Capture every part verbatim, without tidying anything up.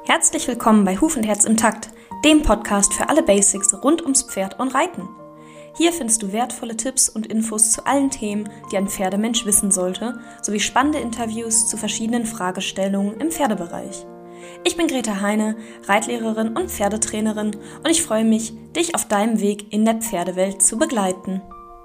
Herzlich willkommen bei Huf und Herz im Takt, dem Podcast für alle Basics rund ums Pferd und Reiten. Hier findest du wertvolle Tipps und Infos zu allen Themen, die ein Pferdemensch wissen sollte, sowie spannende Interviews zu verschiedenen Fragestellungen im Pferdebereich. Ich bin Greta Heine, Reitlehrerin und Pferdetrainerin und ich freue mich, dich auf deinem Weg in der Pferdewelt zu begleiten.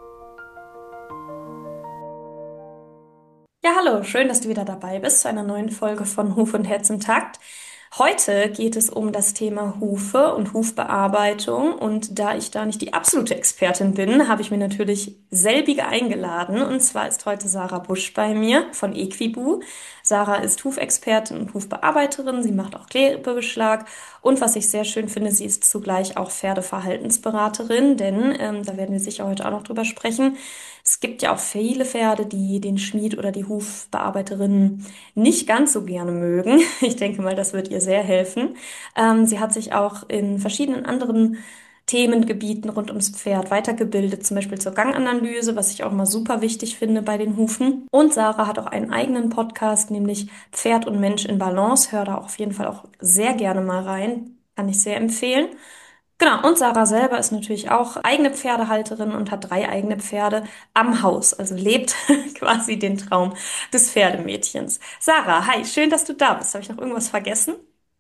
Ja, hallo, schön, dass du wieder dabei bist zu einer neuen Folge von Huf und Herz im Takt. Heute geht es um das Thema Hufe und Hufbearbeitung und da ich da nicht die absolute Expertin bin, habe ich mir natürlich selbige eingeladen und zwar ist heute Sarah Busch bei mir von Equibu. Sarah ist Hufexpertin und Hufbearbeiterin, sie macht auch Klebebeschlag und was ich sehr schön finde, sie ist zugleich auch Pferdeverhaltensberaterin, denn ähm, da werden wir sicher heute auch noch drüber sprechen. Es gibt ja auch viele Pferde, die den Schmied oder die Hufbearbeiterin nicht ganz so gerne mögen. Ich denke mal, das wird ihr sehr helfen. Ähm, sie hat sich auch in verschiedenen anderen Themengebieten rund ums Pferd weitergebildet, zum Beispiel zur Ganganalyse, was ich auch mal super wichtig finde bei den Hufen. Und Sarah hat auch einen eigenen Podcast, nämlich Pferd und Mensch in Balance. Hör da auch auf jeden Fall auch sehr gerne mal rein. Kann ich sehr empfehlen. Genau, und Sarah selber ist natürlich auch eigene Pferdehalterin und hat drei eigene Pferde am Haus, also lebt quasi den Traum des Pferdemädchens. Sarah, hi, schön, dass du da bist. Habe ich noch irgendwas vergessen?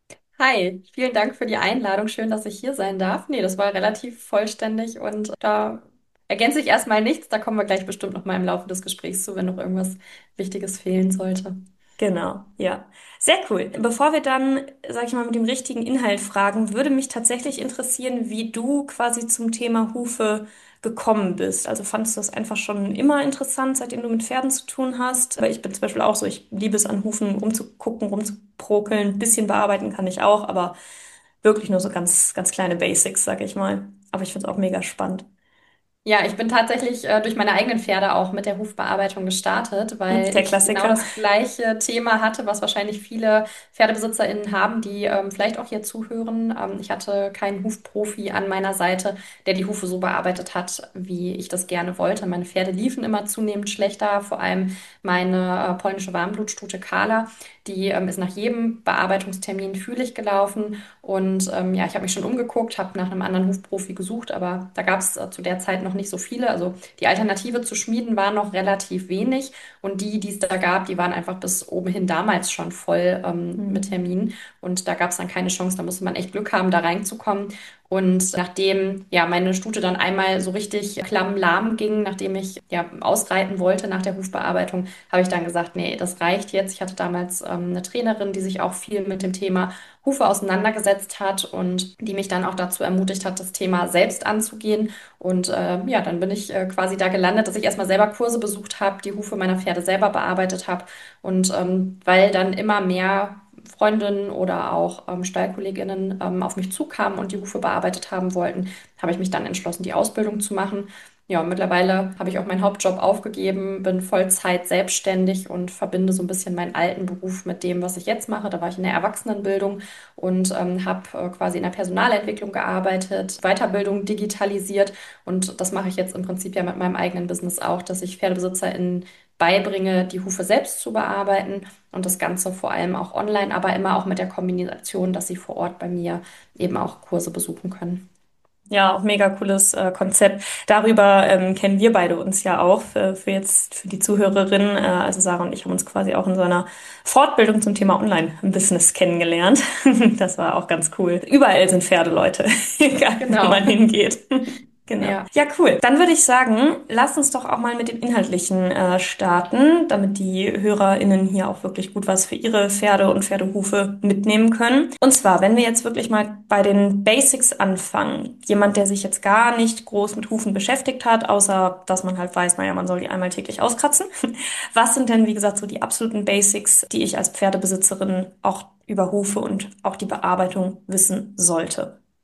Hi, vielen Dank für die Einladung. Schön, dass ich hier sein darf. Nee, das war relativ vollständig und da ergänze ich erstmal nichts. Da kommen wir gleich bestimmt noch mal im Laufe des Gesprächs zu, wenn noch irgendwas Wichtiges fehlen sollte. Genau, ja. Sehr cool. Bevor wir dann, sag ich mal, mit dem richtigen Inhalt fragen, würde mich tatsächlich interessieren, wie du quasi zum Thema Hufe gekommen bist. Also fandest du das einfach schon immer interessant, seitdem du mit Pferden zu tun hast? Aber ich bin zum Beispiel auch so, ich liebe es an Hufen rumzugucken, rumzuprokeln. Ein bisschen bearbeiten kann ich auch, aber wirklich nur so ganz, ganz kleine Basics, sag ich mal. Aber ich finde es auch mega spannend. Ja, ich bin tatsächlich äh, durch meine eigenen Pferde auch mit der Hufbearbeitung gestartet, Hm, weil der ich genau Klassiker. das gleiche Thema hatte, was wahrscheinlich viele PferdebesitzerInnen haben, die ähm, vielleicht auch hier zuhören. Ähm, ich hatte keinen Hufprofi an meiner Seite, der die Hufe so bearbeitet hat, wie ich das gerne wollte. Meine Pferde liefen immer zunehmend schlechter, vor allem meine äh, polnische Warmblutstute Carla, die ähm, ist nach jedem Bearbeitungstermin fühlig gelaufen. Und ähm, ja, ich habe mich schon umgeguckt, habe nach einem anderen Hufprofi gesucht, aber da gab es äh, zu der Zeit noch nicht so viele. Also die Alternative zu Schmieden war noch relativ wenig und die, die es da gab, die waren einfach bis oben hin damals schon voll ähm, mit Hm. Terminen und da gab es dann keine Chance. Da musste man echt Glück haben, da reinzukommen. Und nachdem ja meine Stute dann einmal so richtig klamm-lahm ging, nachdem ich ja ausreiten wollte nach der Hufbearbeitung, habe ich dann gesagt, nee, das reicht jetzt. Ich hatte damals ähm, eine Trainerin, die sich auch viel mit dem Thema Hufe auseinandergesetzt hat und die mich dann auch dazu ermutigt hat, das Thema selbst anzugehen. Und äh, ja, dann bin ich äh, quasi da gelandet, dass ich erstmal selber Kurse besucht habe, die Hufe meiner Pferde selber bearbeitet habe. Und ähm, weil dann immer mehr Freundinnen oder auch ähm, Stallkolleginnen ähm, auf mich zukamen und die Hufe bearbeitet haben wollten, habe ich mich dann entschlossen, die Ausbildung zu machen. Ja, und mittlerweile habe ich auch meinen Hauptjob aufgegeben, bin Vollzeit selbstständig und verbinde so ein bisschen meinen alten Beruf mit dem, was ich jetzt mache. Da war ich in der Erwachsenenbildung und ähm, habe äh, quasi in der Personalentwicklung gearbeitet, Weiterbildung digitalisiert und das mache ich jetzt im Prinzip ja mit meinem eigenen Business auch, dass ich PferdebesitzerInnen beibringe, die Hufe selbst zu bearbeiten und das Ganze vor allem auch online, aber immer auch mit der Kombination, dass sie vor Ort bei mir eben auch Kurse besuchen können. Ja, auch mega cooles äh, Konzept. Darüber ähm, kennen wir beide uns ja auch für, für jetzt für die Zuhörerinnen. Äh, also Sarah und ich haben uns quasi auch in so einer Fortbildung zum Thema Online-Business kennengelernt. Das war auch ganz cool. Überall sind Pferdeleute, egal wo Genau. man hingeht. Genau. Ja. Ja, cool. Dann würde ich sagen, lass uns doch auch mal mit dem Inhaltlichen äh, starten, damit die HörerInnen hier auch wirklich gut was für ihre Pferde und Pferdehufe mitnehmen können. Und zwar, wenn wir jetzt wirklich mal bei den Basics anfangen. Jemand, der sich jetzt gar nicht groß mit Hufen beschäftigt hat, außer dass man halt weiß, naja, man soll die einmal täglich auskratzen. Was sind denn, wie gesagt, so die absoluten Basics, die ich als Pferdebesitzerin auch über Hufe und auch die Bearbeitung wissen sollte?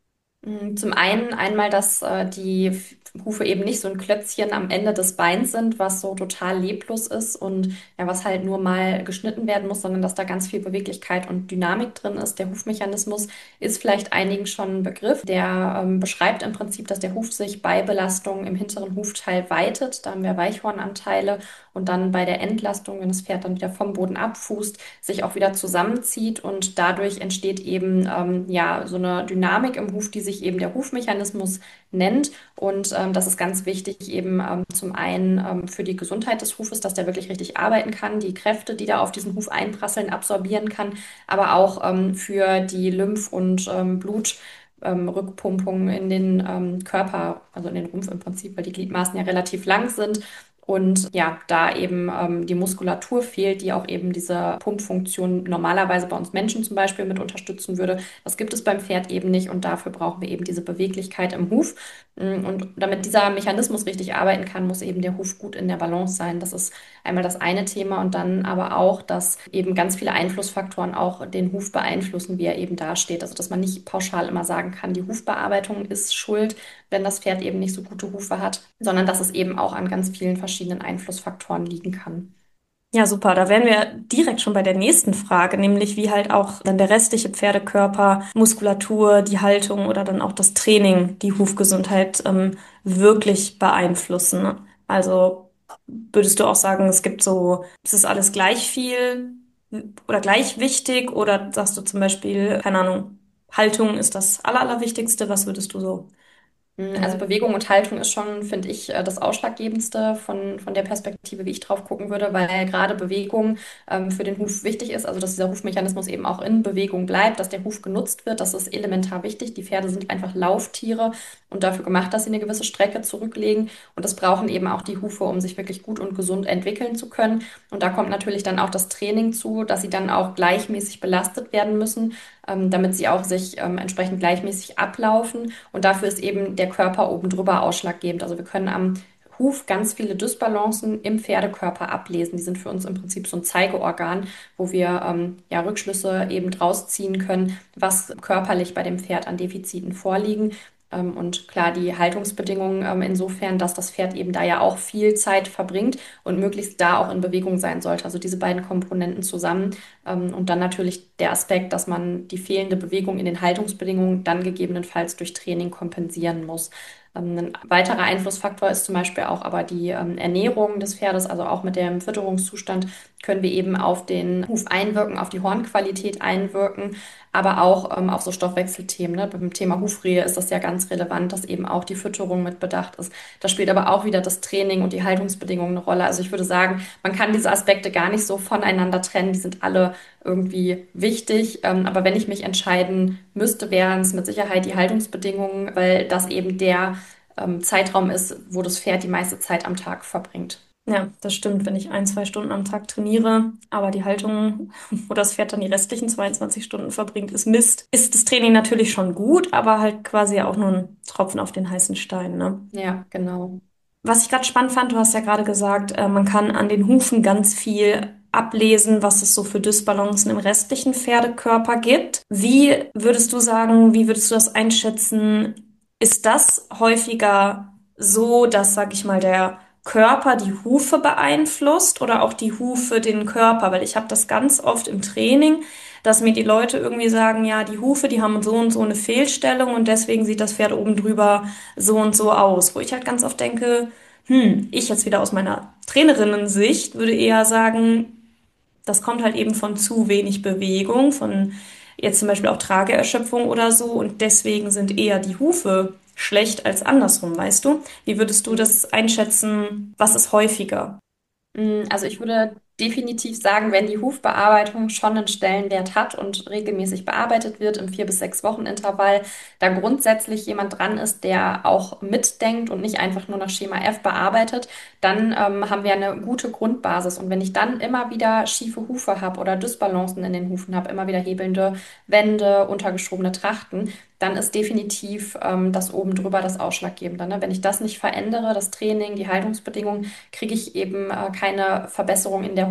Mm, Zum einen einmal, dass äh, die F- Hufe eben nicht so ein Klötzchen am Ende des Beins sind, was so total leblos ist und ja, was halt nur mal geschnitten werden muss, sondern dass da ganz viel Beweglichkeit und Dynamik drin ist. Der Hufmechanismus ist vielleicht einigen schon ein Begriff. Der ähm, beschreibt im Prinzip, dass der Huf sich bei Belastung im hinteren Hufteil weitet. Da haben wir Weichhornanteile und dann bei der Entlastung, wenn das Pferd dann wieder vom Boden abfußt, sich auch wieder zusammenzieht und dadurch entsteht eben ähm, ja so eine Dynamik im Huf, die sich eben der Hufmechanismus nennt. Und ähm, das ist ganz wichtig eben ähm, zum einen ähm, für die Gesundheit des Hufes, dass der wirklich richtig arbeiten kann, die Kräfte, die da auf diesen Huf einprasseln, absorbieren kann, aber auch ähm, für die Lymph- und ähm, Blut ähm, Rückpumpung in den ähm, Körper, also in den Rumpf im Prinzip, weil die Gliedmaßen ja relativ lang sind. Und ja, da eben ähm, die Muskulatur fehlt, die auch eben diese Pumpfunktion normalerweise bei uns Menschen zum Beispiel mit unterstützen würde. Das gibt es beim Pferd eben nicht und dafür brauchen wir eben diese Beweglichkeit im Huf. Mm, Und damit dieser Mechanismus richtig arbeiten kann, muss eben der Huf gut in der Balance sein. Das ist einmal das eine Thema und dann aber auch, dass eben ganz viele Einflussfaktoren auch den Huf beeinflussen, wie er eben dasteht. Also dass man nicht pauschal immer sagen kann, die Hufbearbeitung ist schuld, wenn das Pferd eben nicht so gute Hufe hat, sondern dass es eben auch an ganz vielen verschiedenen Einflussfaktoren liegen kann. Ja, super. Da wären wir direkt schon bei der nächsten Frage, nämlich wie halt auch dann der restliche Pferdekörper, Muskulatur, die Haltung oder dann auch das Training die Hufgesundheit ähm, wirklich beeinflussen. Ne? Also würdest du auch sagen, es gibt so, es ist alles gleich viel oder gleich wichtig oder sagst du zum Beispiel, keine Ahnung, Haltung ist das Aller, Allerwichtigste? Was würdest du so? Mm, Also Äh, Bewegung und Haltung ist schon, finde ich, äh, das Ausschlaggebendste von, von der Perspektive, wie ich drauf gucken würde, weil gerade Bewegung ähm, für den Huf wichtig ist, also dass dieser Hufmechanismus eben auch in Bewegung bleibt, dass der Huf genutzt wird, das ist elementar wichtig. Die Pferde sind einfach Lauftiere und dafür gemacht, dass sie eine gewisse Strecke zurücklegen und das brauchen eben auch die Hufe, um sich wirklich gut und gesund entwickeln zu können. Und da kommt natürlich dann auch das Training zu, dass sie dann auch gleichmäßig belastet werden müssen, ähm, damit sie auch sich ähm, entsprechend gleichmäßig ablaufen. Und dafür ist eben der Körper oben drüber ausschlaggebend. Also wir können am Huf ganz viele Dysbalancen im Pferdekörper ablesen. Die sind für uns im Prinzip so ein Zeigeorgan, wo wir ähm, ja, Rückschlüsse eben draus ziehen können, was körperlich bei dem Pferd an Defiziten vorliegen. Ähm, und klar, die Haltungsbedingungen ähm, insofern, dass das Pferd eben da ja auch viel Zeit verbringt und möglichst da auch in Bewegung sein sollte. Also diese beiden Komponenten zusammen. Ähm, und dann natürlich der Aspekt, dass man die fehlende Bewegung in den Haltungsbedingungen dann gegebenenfalls durch Training kompensieren muss. Ähm, Ein weiterer Einflussfaktor ist zum Beispiel auch aber die ähm, Ernährung des Pferdes, also auch mit dem Fütterungszustand können wir eben auf den Huf einwirken, auf die Hornqualität einwirken, aber auch ähm, auf so Stoffwechselthemen. Ne? Beim Thema Hufrehe ist das ja ganz relevant, dass eben auch die Fütterung mit bedacht ist. Da spielt aber auch wieder das Training und die Haltungsbedingungen eine Rolle. Also ich würde sagen, man kann diese Aspekte gar nicht so voneinander trennen. Die sind alle irgendwie wichtig. Ähm, aber wenn ich mich entscheiden müsste, wären es mit Sicherheit die Haltungsbedingungen, weil das eben der ähm, Zeitraum ist, wo das Pferd die meiste Zeit am Tag verbringt. Ja, das stimmt, wenn ich ein, zwei Stunden am Tag trainiere, aber die Haltung, wo das Pferd dann die restlichen zweiundzwanzig Stunden verbringt, ist Mist, ist das Training natürlich schon gut, aber halt quasi auch nur ein Tropfen auf den heißen Stein, ne? Ja, genau. Was ich gerade spannend fand, du hast ja gerade gesagt, äh, man kann an den Hufen ganz viel ablesen, was es so für Dysbalancen im restlichen Pferdekörper gibt. Wie würdest du sagen, wie würdest du das einschätzen? Ist das häufiger so, dass, sag ich mal, der Körper die Hufe beeinflusst oder auch die Hufe den Körper? Weil ich habe das ganz oft im Training, dass mir die Leute irgendwie sagen, ja, die Hufe, die haben so und so eine Fehlstellung und deswegen sieht das Pferd oben drüber so und so aus. Wo ich halt ganz oft denke, hm, ich jetzt wieder aus meiner Trainerinnen-Sicht würde eher sagen, das kommt halt eben von zu wenig Bewegung, von jetzt zum Beispiel auch Trageerschöpfung oder so und deswegen sind eher die Hufe schlecht als andersrum, weißt du? Wie würdest du das einschätzen? Was ist häufiger? Mm, Also ich würde definitiv sagen, wenn die Hufbearbeitung schon einen Stellenwert hat und regelmäßig bearbeitet wird im vier bis sechs Wochen Intervall, da grundsätzlich jemand dran ist, der auch mitdenkt und nicht einfach nur nach Schema F bearbeitet, dann ähm, haben wir eine gute Grundbasis. Und wenn ich dann immer wieder schiefe Hufe habe oder Dysbalancen in den Hufen habe, immer wieder hebelnde Wände, untergeschobene Trachten, dann ist definitiv ähm, das oben drüber das Ausschlaggebende. Ne? Wenn ich das nicht verändere, das Training, die Haltungsbedingungen, kriege ich eben äh, keine Verbesserung in der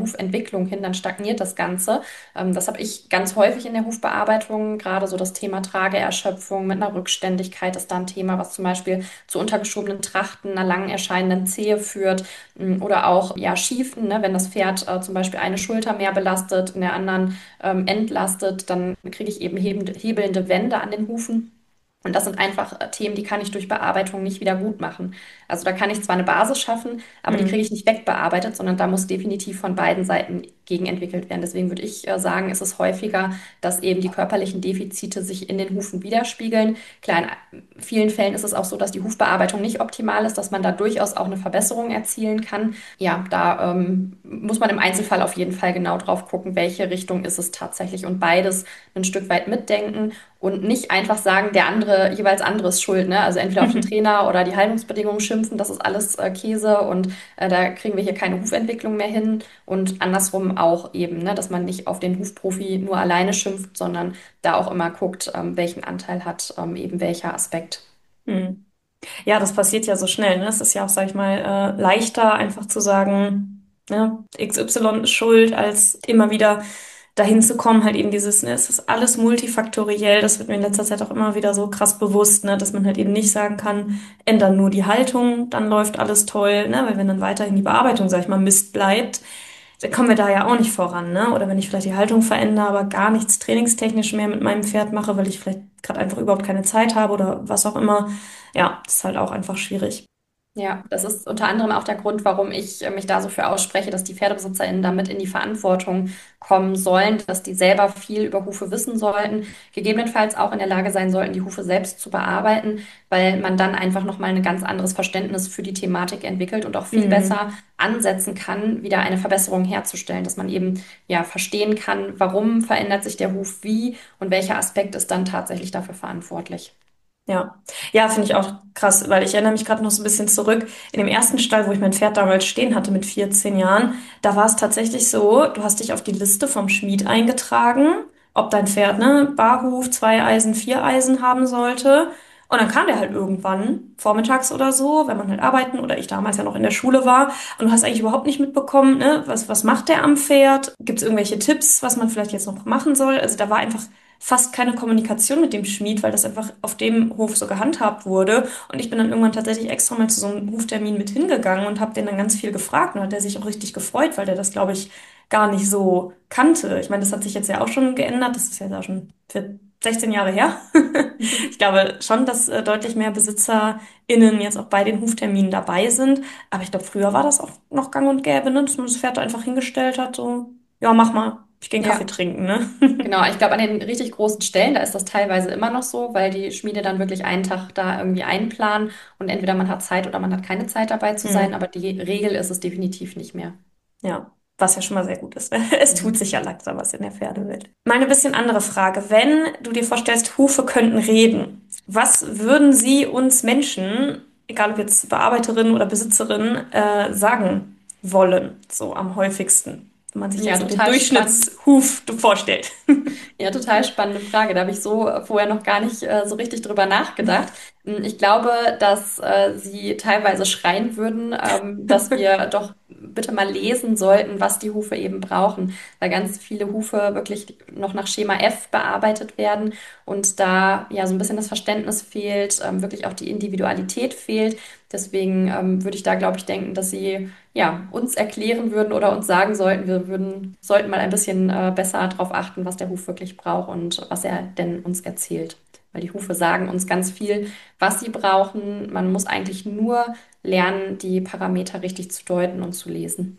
Hufentwicklung hin, dann stagniert das Ganze. Ähm, das habe ich ganz häufig in der Hufbearbeitung, gerade so das Thema Trageerschöpfung mit einer Rückständigkeit ist da ein Thema, was zum Beispiel zu untergeschobenen Trachten, einer lang erscheinenden Zehe führt, m, oder auch ja Schiefen, ne? Wenn das Pferd äh, zum Beispiel eine Schulter mehr belastet, in der anderen ähm, entlastet, dann kriege ich eben hebende, hebelnde Wände an den Hufen. Und das sind einfach äh, Themen, die kann ich durch Bearbeitung nicht wieder gut machen. Also da kann ich zwar eine Basis schaffen, aber die kriege Hm. ich nicht wegbearbeitet, sondern da muss definitiv von beiden Seiten gegenentwickelt werden. Deswegen würde ich äh, sagen, ist es häufiger, dass eben die körperlichen Defizite sich in den Hufen widerspiegeln. Klar, in vielen Fällen ist es auch so, dass die Hufbearbeitung nicht optimal ist, dass man da durchaus auch eine Verbesserung erzielen kann. Ja, da ähm, muss man im Einzelfall auf jeden Fall genau drauf gucken, welche Richtung ist es tatsächlich und beides ein Stück weit mitdenken und nicht einfach sagen, der andere jeweils anderes schuld, ne? Also entweder auf den Trainer oder die Haltungsbedingungen schimpfen, das ist alles äh, Käse und äh, da kriegen wir hier keine Hufentwicklung mehr hin und andersrum auch eben, ne? Dass man nicht auf den Hufprofi nur alleine schimpft, sondern da auch immer guckt, ähm, welchen Anteil hat ähm, eben welcher Aspekt. Hm. Ja, das passiert ja so schnell, ne? Es ist ja auch, sag ich mal, äh, leichter einfach zu sagen, ne, X Y ist schuld, als immer wieder dahin zu kommen, halt eben dieses, ne, es ist alles multifaktoriell, das wird mir in letzter Zeit auch immer wieder so krass bewusst, ne, dass man halt eben nicht sagen kann, ändern nur die Haltung, dann läuft alles toll, ne, weil wenn dann weiterhin die Bearbeitung, sag ich mal, Mist bleibt, dann kommen wir da ja auch nicht voran, ne? Oder wenn ich vielleicht die Haltung verändere, aber gar nichts trainingstechnisch mehr mit meinem Pferd mache, weil ich vielleicht gerade einfach überhaupt keine Zeit habe oder was auch immer. Ja, das ist halt auch einfach schwierig. Ja, das ist unter anderem auch der Grund, warum ich äh, mich da so für ausspreche, dass die PferdebesitzerInnen damit in die Verantwortung kommen sollen, dass die selber viel über Hufe wissen sollten, gegebenenfalls auch in der Lage sein sollten, die Hufe selbst zu bearbeiten, weil man dann einfach nochmal ein ganz anderes Verständnis für die Thematik entwickelt und auch viel Mhm. besser ansetzen kann, wieder eine Verbesserung herzustellen, dass man eben ja verstehen kann, warum verändert sich der Huf wie und welcher Aspekt ist dann tatsächlich dafür verantwortlich. Ja, ja, finde ich auch krass, weil ich erinnere mich gerade noch so ein bisschen zurück. In dem ersten Stall, wo ich mein Pferd damals stehen hatte mit vierzehn Jahren, da war es tatsächlich so, du hast dich auf die Liste vom Schmied eingetragen, ob dein Pferd, ne, Barhuf, zwei Eisen, vier Eisen haben sollte. Und dann kam der halt irgendwann, vormittags oder so, wenn man halt arbeiten oder ich damals ja noch in der Schule war. Und du hast eigentlich überhaupt nicht mitbekommen, ne, was, was macht der am Pferd? Gibt es irgendwelche Tipps, was man vielleicht jetzt noch machen soll? Also da war einfach fast keine Kommunikation mit dem Schmied, weil das einfach auf dem Hof so gehandhabt wurde. Und ich bin dann irgendwann tatsächlich extra mal zu so einem Huftermin mit hingegangen und habe den dann ganz viel gefragt. Und hat der sich auch richtig gefreut, weil der das, glaube ich, gar nicht so kannte. Ich meine, das hat sich jetzt ja auch schon geändert. Das ist ja da schon für sechzehn Jahre her. Ich glaube schon, dass äh, deutlich mehr BesitzerInnen jetzt auch bei den Hufterminen dabei sind. Aber ich glaube, früher war das auch noch gang und gäbe, ne? Dass man das Pferd da einfach hingestellt hat, so, ja, mach mal, ich gehe einen Kaffee Ja. trinken, ne? Genau, ich glaube, an den richtig großen Stellen, da ist das teilweise immer noch so, weil die Schmiede dann wirklich einen Tag da irgendwie einplanen und entweder man hat Zeit oder man hat keine Zeit dabei zu sein, Hm. aber die Regel ist es definitiv nicht mehr. Ja, was ja schon mal sehr gut ist. Es tut Mhm. sich ja langsam was in der Pferdewelt. Mal eine bisschen andere Frage. Wenn du dir vorstellst, Hufe könnten reden, was würden sie uns Menschen, egal ob jetzt Bearbeiterin oder Besitzerin, äh, sagen wollen, so am häufigsten? Wenn man sich Ja, jetzt so den total spannend. Durchschnittshuf vorstellt. Ja, total spannende Frage. Da habe ich so äh, vorher noch gar nicht äh, so richtig drüber nachgedacht. Hm, Ich glaube, dass äh, Sie teilweise schreien würden, ähm, dass wir doch bitte mal lesen sollten, was die Hufe eben brauchen, weil ganz viele Hufe wirklich noch nach Schema F bearbeitet werden und da ja so ein bisschen das Verständnis fehlt, ähm, wirklich auch die Individualität fehlt. Deswegen ähm, würde ich da, glaube ich, denken, dass Sie ja, uns erklären würden oder uns sagen sollten, wir würden, sollten mal ein bisschen äh, besser darauf achten, was der Huf wirklich braucht und was er denn uns erzählt. Weil die Hufe sagen uns ganz viel, was sie brauchen. Man muss eigentlich nur lernen, die Parameter richtig zu deuten und zu lesen.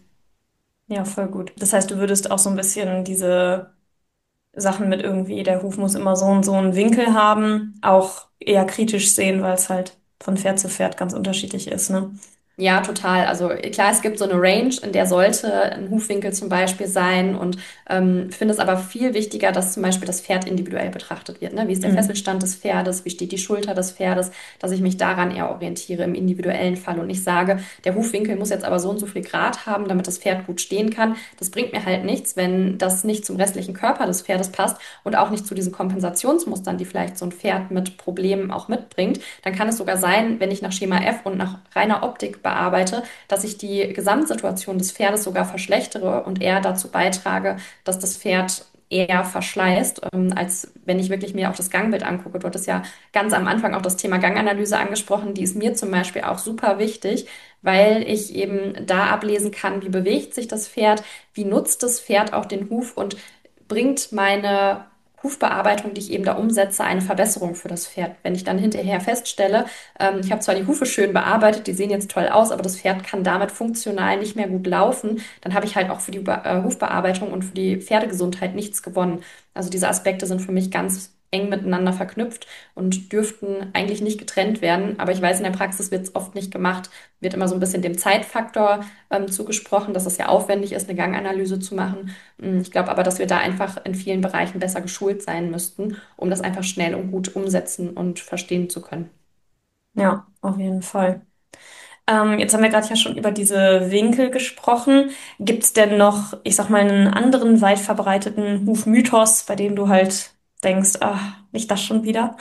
Ja, voll gut. Das heißt, du würdest auch so ein bisschen diese Sachen mit irgendwie, der Huf muss immer so und so einen Winkel haben, auch eher kritisch sehen, weil es halt von Pferd zu Pferd ganz unterschiedlich ist, ne? Ja, total. Also klar, es gibt so eine Range, in der sollte ein Hufwinkel zum Beispiel sein und ähm, finde es aber viel wichtiger, dass zum Beispiel das Pferd individuell betrachtet wird. Ne? Wie ist der Mhm. Fesselstand des Pferdes? Wie steht die Schulter des Pferdes? Dass ich mich daran eher orientiere im individuellen Fall und nicht sage, der Hufwinkel muss jetzt aber so und so viel Grad haben, damit das Pferd gut stehen kann. Das bringt mir halt nichts, wenn das nicht zum restlichen Körper des Pferdes passt und auch nicht zu diesen Kompensationsmustern, die vielleicht so ein Pferd mit Problemen auch mitbringt. Dann kann es sogar sein, wenn ich nach Schema F und nach reiner Optik bearbeite, dass ich die Gesamtsituation des Pferdes sogar verschlechtere und eher dazu beitrage, dass das Pferd eher verschleißt, ähm, als wenn ich wirklich mir auch das Gangbild angucke. Du hattest ja ganz am Anfang auch das Thema Ganganalyse angesprochen. Die ist mir zum Beispiel auch super wichtig, weil ich eben da ablesen kann, wie bewegt sich das Pferd, wie nutzt das Pferd auch den Huf und bringt meine Hufbearbeitung, die ich eben da umsetze, eine Verbesserung für das Pferd. Wenn ich dann hinterher feststelle, ähm, ich habe zwar die Hufe schön bearbeitet, die sehen jetzt toll aus, aber das Pferd kann damit funktional nicht mehr gut laufen, dann habe ich halt auch für die Be äh, Hufbearbeitung und für die Pferdegesundheit nichts gewonnen. Also diese Aspekte sind für mich ganz eng miteinander verknüpft und dürften eigentlich nicht getrennt werden. Aber ich weiß, in der Praxis wird es oft nicht gemacht, wird immer so ein bisschen dem Zeitfaktor ähm, zugesprochen, dass es ja aufwendig ist, eine Ganganalyse zu machen. Mm, Ich glaube aber, dass wir da einfach in vielen Bereichen besser geschult sein müssten, um das einfach schnell und gut umsetzen und verstehen zu können. Ja, auf jeden Fall. Ähm, jetzt haben wir gerade ja schon über diese Winkel gesprochen. Gibt es denn noch, ich sag mal, einen anderen weit verbreiteten Hufmythos, bei dem du halt denkst, ach, nicht das schon wieder?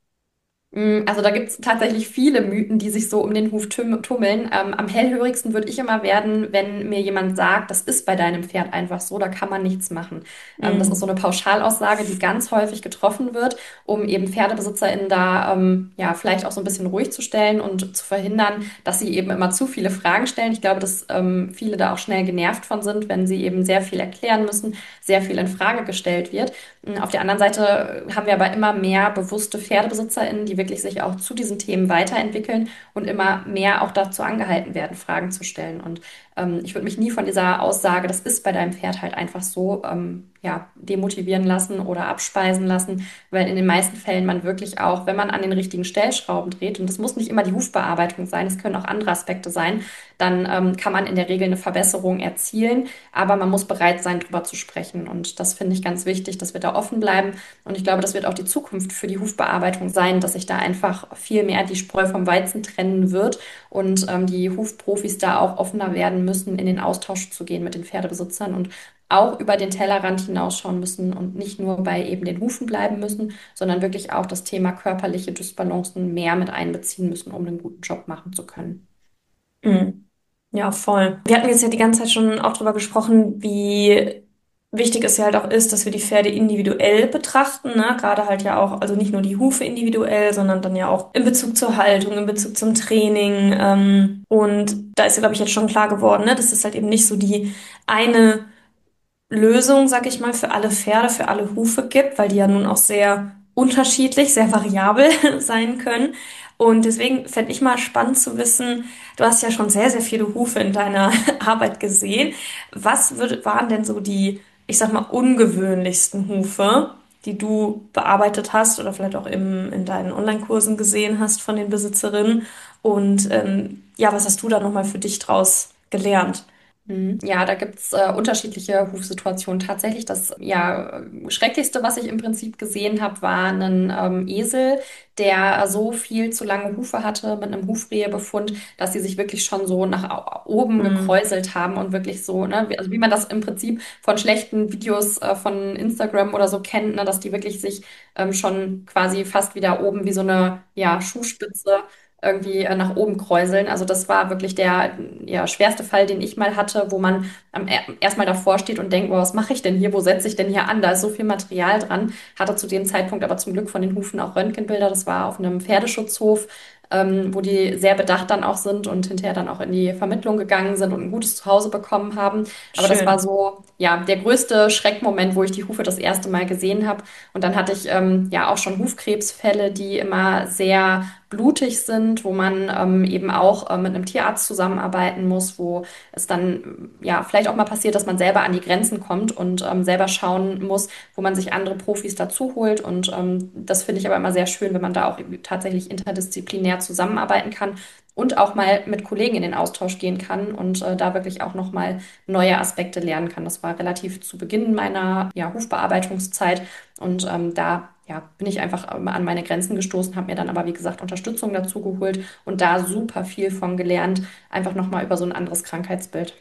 Mm, Also da gibt es tatsächlich viele Mythen, die sich so um den Huf tüm- tummeln. Ähm, am hellhörigsten würde ich immer werden, wenn mir jemand sagt, das ist bei deinem Pferd einfach so, da kann man nichts machen. Ähm, das ist so Mhm. eine Pauschalaussage, die ganz häufig getroffen wird, um eben PferdebesitzerInnen da ähm, ja vielleicht auch so ein bisschen ruhig zu stellen und zu verhindern, dass sie eben immer zu viele Fragen stellen. Ich glaube, dass ähm, viele da auch schnell genervt von sind, wenn sie eben sehr viel erklären müssen, sehr viel in Frage gestellt wird. Auf der anderen Seite haben wir aber immer mehr bewusste PferdebesitzerInnen, die wirklich sich auch zu diesen Themen weiterentwickeln und immer mehr auch dazu angehalten werden, Fragen zu stellen. Und ähm, ich würde mich nie von dieser Aussage, das ist bei deinem Pferd halt einfach so, ähm, ja, demotivieren lassen oder abspeisen lassen, weil in den meisten Fällen man wirklich auch, wenn man an den richtigen Stellschrauben dreht, und das muss nicht immer die Hufbearbeitung sein, es können auch andere Aspekte sein, dann ähm, kann man in der Regel eine Verbesserung erzielen, aber man muss bereit sein, drüber zu sprechen. Und das finde ich ganz wichtig, dass wir da offen bleiben. Und ich glaube, das wird auch die Zukunft für die Hufbearbeitung sein, dass sich da einfach viel mehr die Spreu vom Weizen trennen wird und ähm, die Hufprofis da auch offener werden müssen, in den Austausch zu gehen mit den Pferdebesitzern und auch über den Tellerrand hinausschauen müssen und nicht nur bei eben den Hufen bleiben müssen, sondern wirklich auch das Thema körperliche Dysbalancen mehr mit einbeziehen müssen, um einen guten Job machen zu können. Mhm. Ja, voll. Wir hatten jetzt ja die ganze Zeit schon auch drüber gesprochen, wie wichtig es ja halt auch ist, dass wir die Pferde individuell betrachten, ne? Gerade halt ja auch, also nicht nur die Hufe individuell, sondern dann ja auch in Bezug zur Haltung, in Bezug zum Training. Ähm, und da ist ja, glaube ich, jetzt schon klar geworden, ne? Das ist halt eben nicht so die eine Lösung, sag ich mal, für alle Pferde, für alle Hufe gibt, weil die ja nun auch sehr unterschiedlich, sehr variabel sein können. Und deswegen fände ich mal spannend zu wissen, du hast ja schon sehr, sehr viele Hufe in deiner Arbeit gesehen. Was würd, waren denn so die, ich sag mal, ungewöhnlichsten Hufe, die du bearbeitet hast oder vielleicht auch im, in deinen Online-Kursen gesehen hast von den Besitzerinnen? Und ähm, ja, was hast du da nochmal für dich draus gelernt? Mhm. Ja, da gibt's äh, unterschiedliche Hufsituationen. Tatsächlich das ja, Schrecklichste, was ich im Prinzip gesehen habe, war ein ähm, Esel, der so viel zu lange Hufe hatte mit einem Hufrehebefund, dass sie sich wirklich schon so nach au- oben Hm, gekräuselt haben und wirklich so, ne, wie- also wie man das im Prinzip von schlechten Videos äh, von Instagram oder so kennt, ne, dass die wirklich sich ähm, schon quasi fast wieder oben wie so eine ja, Schuhspitze irgendwie äh, nach oben kräuseln. Also das war wirklich der ja, schwerste Fall, den ich mal hatte, wo man am, er- erstmal davor steht und denkt, wow, was mache ich denn hier? Wo setze ich denn hier an? Da ist so viel Material dran. Hatte zu dem Zeitpunkt aber zum Glück von den Hufen auch Röntgenbilder. Das war auf einem Pferdeschutzhof, ähm, wo die sehr bedacht dann auch sind und hinterher dann auch in die Vermittlung gegangen sind und ein gutes Zuhause bekommen haben. Aber das war schön. so, ja, der größte Schreckmoment, wo ich die Hufe das erste Mal gesehen habe. Und dann hatte ich ähm, ja auch schon Hufkrebsfälle, die immer sehr blutig sind, wo man ähm, eben auch äh, mit einem Tierarzt zusammenarbeiten muss, wo es dann ja vielleicht auch mal passiert, dass man selber an die Grenzen kommt und ähm, selber schauen muss, wo man sich andere Profis dazu holt. Und ähm, das finde ich aber immer sehr schön, wenn man da auch tatsächlich interdisziplinär zusammenarbeiten kann und auch mal mit Kollegen in den Austausch gehen kann und äh, da wirklich auch noch mal neue Aspekte lernen kann. Das war relativ zu Beginn meiner ja, Hufbearbeitungszeit und ähm, da ja, bin ich einfach ähm, an meine Grenzen gestoßen, habe mir dann aber, wie gesagt, Unterstützung dazu geholt und da super viel von gelernt, einfach nochmal über so ein anderes Krankheitsbild.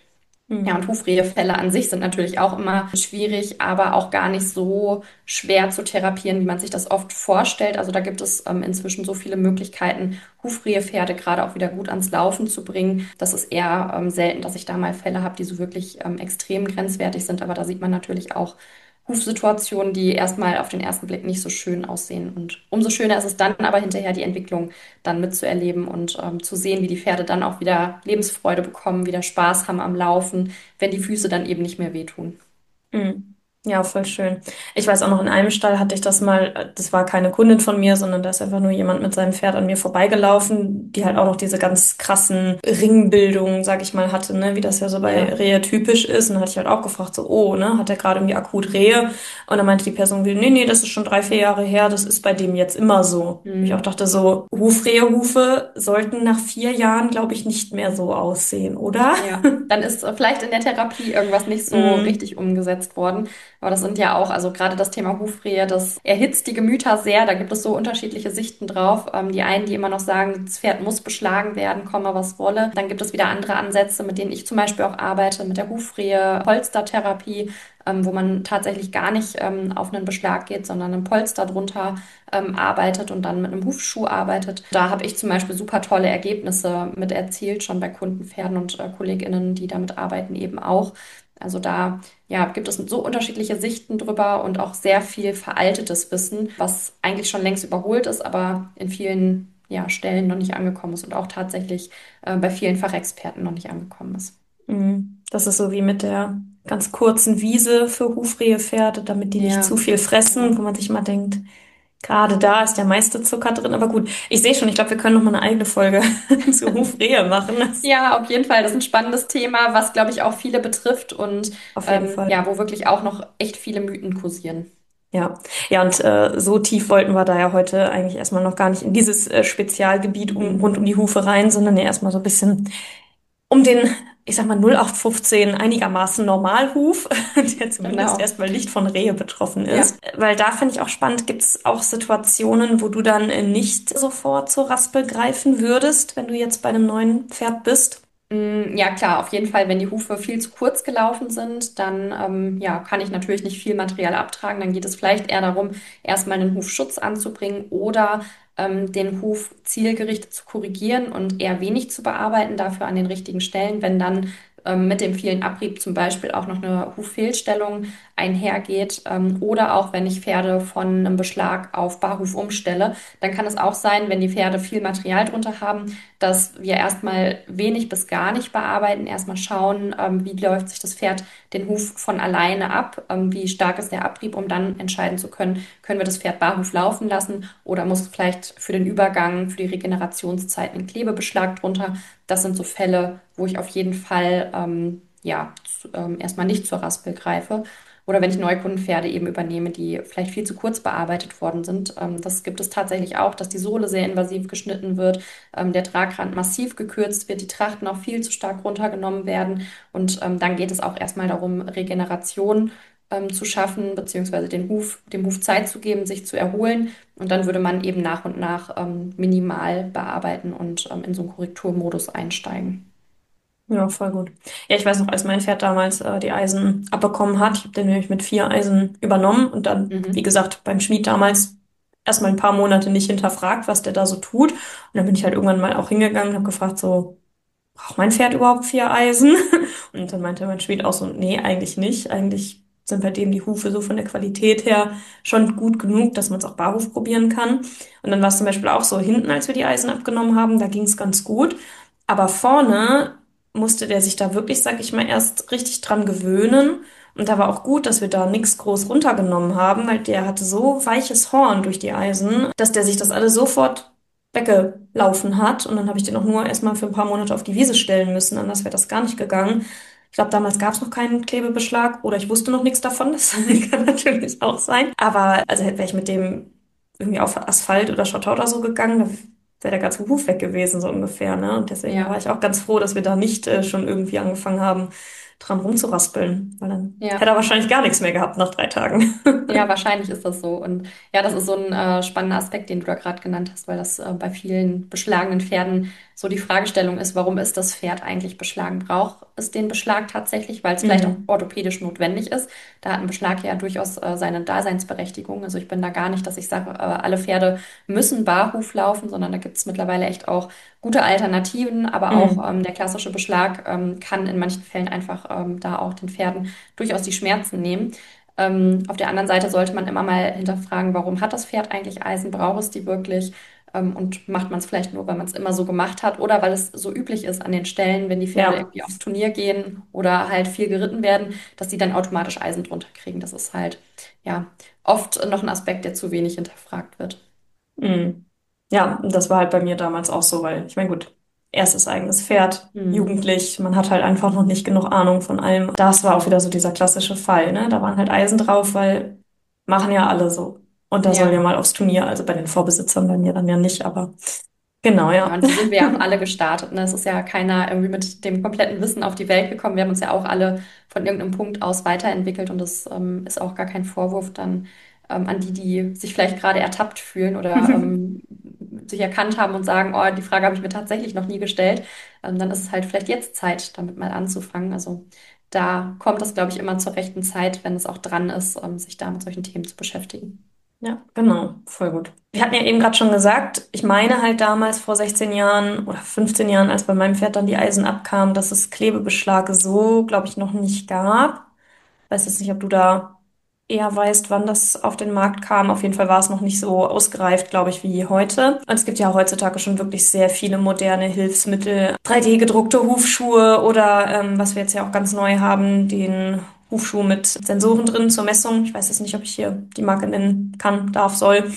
Ja, und Mhm. Hufrehefälle an sich sind natürlich auch immer schwierig, aber auch gar nicht so schwer zu therapieren, wie man sich das oft vorstellt. Also da gibt es ähm, inzwischen so viele Möglichkeiten, Hufrehepferde gerade auch wieder gut ans Laufen zu bringen. Das ist eher ähm, selten, dass ich da mal Fälle habe, die so wirklich ähm, extrem grenzwertig sind. Aber da sieht man natürlich auch Hufsituationen, die erstmal auf den ersten Blick nicht so schön aussehen. Und umso schöner ist es dann aber hinterher die Entwicklung dann mitzuerleben und ähm, zu sehen, wie die Pferde dann auch wieder Lebensfreude bekommen, wieder Spaß haben am Laufen, wenn die Füße dann eben nicht mehr wehtun. Mhm. Ja, voll schön. Ich weiß auch noch, in einem Stall hatte ich das mal, äh, das war keine Kundin von mir, sondern da ist einfach nur jemand mit seinem Pferd an mir vorbeigelaufen, die halt auch noch diese ganz krassen Ringbildungen, sag ich mal, hatte, ne, wie das ja so bei Ja. Rehe typisch ist. Und dann hatte ich halt auch gefragt, so, oh, ne, hat er gerade irgendwie akut Rehe? Und dann meinte die Person, nee, nee, das ist schon drei, vier Jahre her, das ist bei dem jetzt immer so. Ich auch Hm. dachte so, Hufrehehufe sollten nach vier Jahren, glaube ich, nicht mehr so aussehen, oder? Ja, dann ist äh, vielleicht in der Therapie irgendwas nicht so Mm, richtig umgesetzt worden. Aber das sind ja auch, also gerade das Thema Hufrehe, das erhitzt die Gemüter sehr. Da gibt es so unterschiedliche Sichten drauf. Ähm, die einen, die immer noch sagen, das Pferd muss beschlagen werden, komme was wolle. Dann gibt es wieder andere Ansätze, mit denen ich zum Beispiel auch arbeite, mit der Hufrehe, Polstertherapie, ähm, wo man tatsächlich gar nicht ähm, auf einen Beschlag geht, sondern ein Polster drunter ähm, arbeitet und dann mit einem Hufschuh arbeitet. Da habe ich zum Beispiel super tolle Ergebnisse mit erzielt, schon bei Kundenpferden und äh, KollegInnen, die damit arbeiten, eben auch. Also da ja, gibt es so unterschiedliche Sichten drüber und auch sehr viel veraltetes Wissen, was eigentlich schon längst überholt ist, aber in vielen ja, Stellen noch nicht angekommen ist und auch tatsächlich äh, bei vielen Fachexperten noch nicht angekommen ist. mm. Das ist so wie mit der ganz kurzen Wiese für Hufrehepferde, damit die nicht zu Ja, viel fressen, wo genau. man sich immer denkt, gerade da ist der meiste Zucker drin. Aber gut, ich sehe schon, ich glaube, wir können noch mal eine eigene Folge zu Hufrehe machen. Das, Ja, auf jeden Fall. Das ist ein spannendes Thema, was, glaube ich, auch viele betrifft und auf jeden ähm, Fall. ja, wo wirklich auch noch echt viele Mythen kursieren. Ja, ja, und äh, so tief wollten wir da ja heute eigentlich erstmal noch gar nicht in dieses äh, Spezialgebiet um, Mhm. rund um die Hufe rein, sondern ja erstmal so ein bisschen um den, ich sag mal, null acht fünfzehn einigermaßen Normalhuf, der zumindest Genau. erstmal nicht von Rehe betroffen Ja. ist. Weil da finde ich auch spannend, gibt es auch Situationen, wo du dann äh, nicht sofort zur Raspel greifen würdest, wenn du jetzt bei einem neuen Pferd bist? Mm, ja, klar, auf jeden Fall, wenn die Hufe viel zu kurz gelaufen sind, dann ähm, ja, kann ich natürlich nicht viel Material abtragen. Dann geht es vielleicht eher darum, erstmal einen Hufschutz anzubringen oder ähm, den Huf zielgerichtet zu korrigieren und eher wenig zu bearbeiten, dafür an den richtigen Stellen. Wenn dann ähm, mit dem vielen Abrieb zum Beispiel auch noch eine Huffehlstellung einhergeht ähm, oder auch wenn ich Pferde von einem Beschlag auf Barhuf umstelle, dann kann es auch sein, wenn die Pferde viel Material drunter haben, dass wir erstmal wenig bis gar nicht bearbeiten, erstmal schauen, ähm, wie läuft sich das Pferd den Huf von alleine ab, ähm, wie stark ist der Abrieb, um dann entscheiden zu können, können wir das Pferd barhuf laufen lassen oder muss vielleicht für den Übergang, für die Regenerationszeit ein Klebebeschlag drunter. Das sind so Fälle, wo ich auf jeden Fall ähm, ja, zu, ähm, erstmal nicht zur Raspel greife. Oder wenn ich Neukundenpferde eben übernehme, die vielleicht viel zu kurz bearbeitet worden sind. Ähm, das gibt es tatsächlich auch, dass die Sohle sehr invasiv geschnitten wird, ähm, der Tragrand massiv gekürzt wird, die Trachten auch viel zu stark runtergenommen werden. Und ähm, dann geht es auch erstmal darum, Regeneration ähm, zu schaffen, beziehungsweise den Huf, dem Huf Zeit zu geben, sich zu erholen. Und dann würde man eben nach und nach ähm, minimal bearbeiten und ähm, in so einen Korrekturmodus einsteigen. Ja, voll gut. Ja, ich weiß noch, als mein Pferd damals äh, die Eisen abbekommen hat, ich habe den nämlich mit vier Eisen übernommen und dann, wie Mhm. gesagt, beim Schmied damals erstmal ein paar Monate nicht hinterfragt, was der da so tut. Und dann bin ich halt irgendwann mal auch hingegangen und habe gefragt, so, braucht mein Pferd überhaupt vier Eisen? Und dann meinte mein Schmied auch so, nee, eigentlich nicht. Eigentlich sind bei dem die Hufe so von der Qualität her schon gut genug, dass man es auch barhof probieren kann. Und dann war es zum Beispiel auch so hinten, als wir die Eisen abgenommen haben, da ging es ganz gut. Aber vorne musste der sich da wirklich, sag ich mal, erst richtig dran gewöhnen. Und da war auch gut, dass wir da nichts groß runtergenommen haben, weil der hatte so weiches Horn durch die Eisen, dass der sich das alles sofort weggelaufen hat. Und dann habe ich den auch nur erstmal für ein paar Monate auf die Wiese stellen müssen, anders wäre das gar nicht gegangen. Ich glaube, damals gab es noch keinen Klebebeschlag oder ich wusste noch nichts davon. Das Mhm. kann natürlich auch sein. Aber also wäre ich mit dem irgendwie auf Asphalt oder Schotter oder so gegangen, da wäre der ganze Huf weg gewesen, so ungefähr, ne? Und deswegen da war Ja. ich auch ganz froh, dass wir da nicht äh, schon irgendwie angefangen haben, dran rumzuraspeln, weil dann Ja. hätte er wahrscheinlich gar nichts mehr gehabt nach drei Tagen. Ja, wahrscheinlich ist das so. Und ja, das ist so ein äh, spannender Aspekt, den du da gerade genannt hast, weil das äh, bei vielen beschlagenen Pferden so die Fragestellung ist, warum ist das Pferd eigentlich beschlagen? Braucht es den Beschlag tatsächlich, weil es vielleicht auch Mhm. orthopädisch notwendig ist? Da hat ein Beschlag ja durchaus äh, seine Daseinsberechtigung. Also ich bin da gar nicht, dass ich sage, äh, alle Pferde müssen barhuf laufen, sondern da gibt es mittlerweile echt auch gute Alternativen. Aber auch Mhm. ähm, der klassische Beschlag ähm, kann in manchen Fällen einfach ähm, da auch den Pferden durchaus die Schmerzen nehmen. Ähm, auf der anderen Seite sollte man immer mal hinterfragen, warum hat das Pferd eigentlich Eisen? Braucht es die wirklich? Ähm, und macht man es vielleicht nur, weil man es immer so gemacht hat oder weil es so üblich ist an den Stellen, wenn die Pferde Ja. irgendwie aufs Turnier gehen oder halt viel geritten werden, dass die dann automatisch Eisen drunter kriegen. Das ist halt, ja, oft noch ein Aspekt, der zu wenig hinterfragt wird. Mhm. Ja, und das war halt bei mir damals auch so, weil ich meine, gut, erstes eigenes Pferd, Hm. jugendlich, man hat halt einfach noch nicht genug Ahnung von allem. Das war auch wieder so dieser klassische Fall, ne? Da waren halt Eisen drauf, weil machen ja alle so. Und da soll ja Ja. mal aufs Turnier, also bei den Vorbesitzern, bei mir dann ja nicht, aber genau, Ja, ja. und so sind wir ja auch alle gestartet. Ne? Es ist ja keiner irgendwie mit dem kompletten Wissen auf die Welt gekommen. Wir haben uns ja auch alle von irgendeinem Punkt aus weiterentwickelt und das ähm, ist auch gar kein Vorwurf dann ähm, an die, die sich vielleicht gerade ertappt fühlen oder ähm, sich erkannt haben und sagen, oh, die Frage habe ich mir tatsächlich noch nie gestellt. Ähm, dann ist es halt vielleicht jetzt Zeit, damit mal anzufangen. Also da kommt das, glaube ich, immer zur rechten Zeit, wenn es auch dran ist, ähm, sich da mit solchen Themen zu beschäftigen. Ja, genau, voll gut. Wir hatten ja eben gerade schon gesagt, ich meine halt damals vor sechzehn Jahren oder fünfzehn Jahren, als bei meinem Pferd dann die Eisen abkamen, dass es Klebebeschläge so, glaube ich, noch nicht gab. Weiß jetzt nicht, ob du da eher weißt, wann das auf den Markt kam. Auf jeden Fall war es noch nicht so ausgereift, glaube ich, wie heute. Und es gibt ja heutzutage schon wirklich sehr viele moderne Hilfsmittel, drei D gedruckte Hufschuhe oder ähm, was wir jetzt ja auch ganz neu haben, den Hufschuh mit Sensoren drin zur Messung. Ich weiß jetzt nicht, ob ich hier die Marke nennen kann, darf, soll.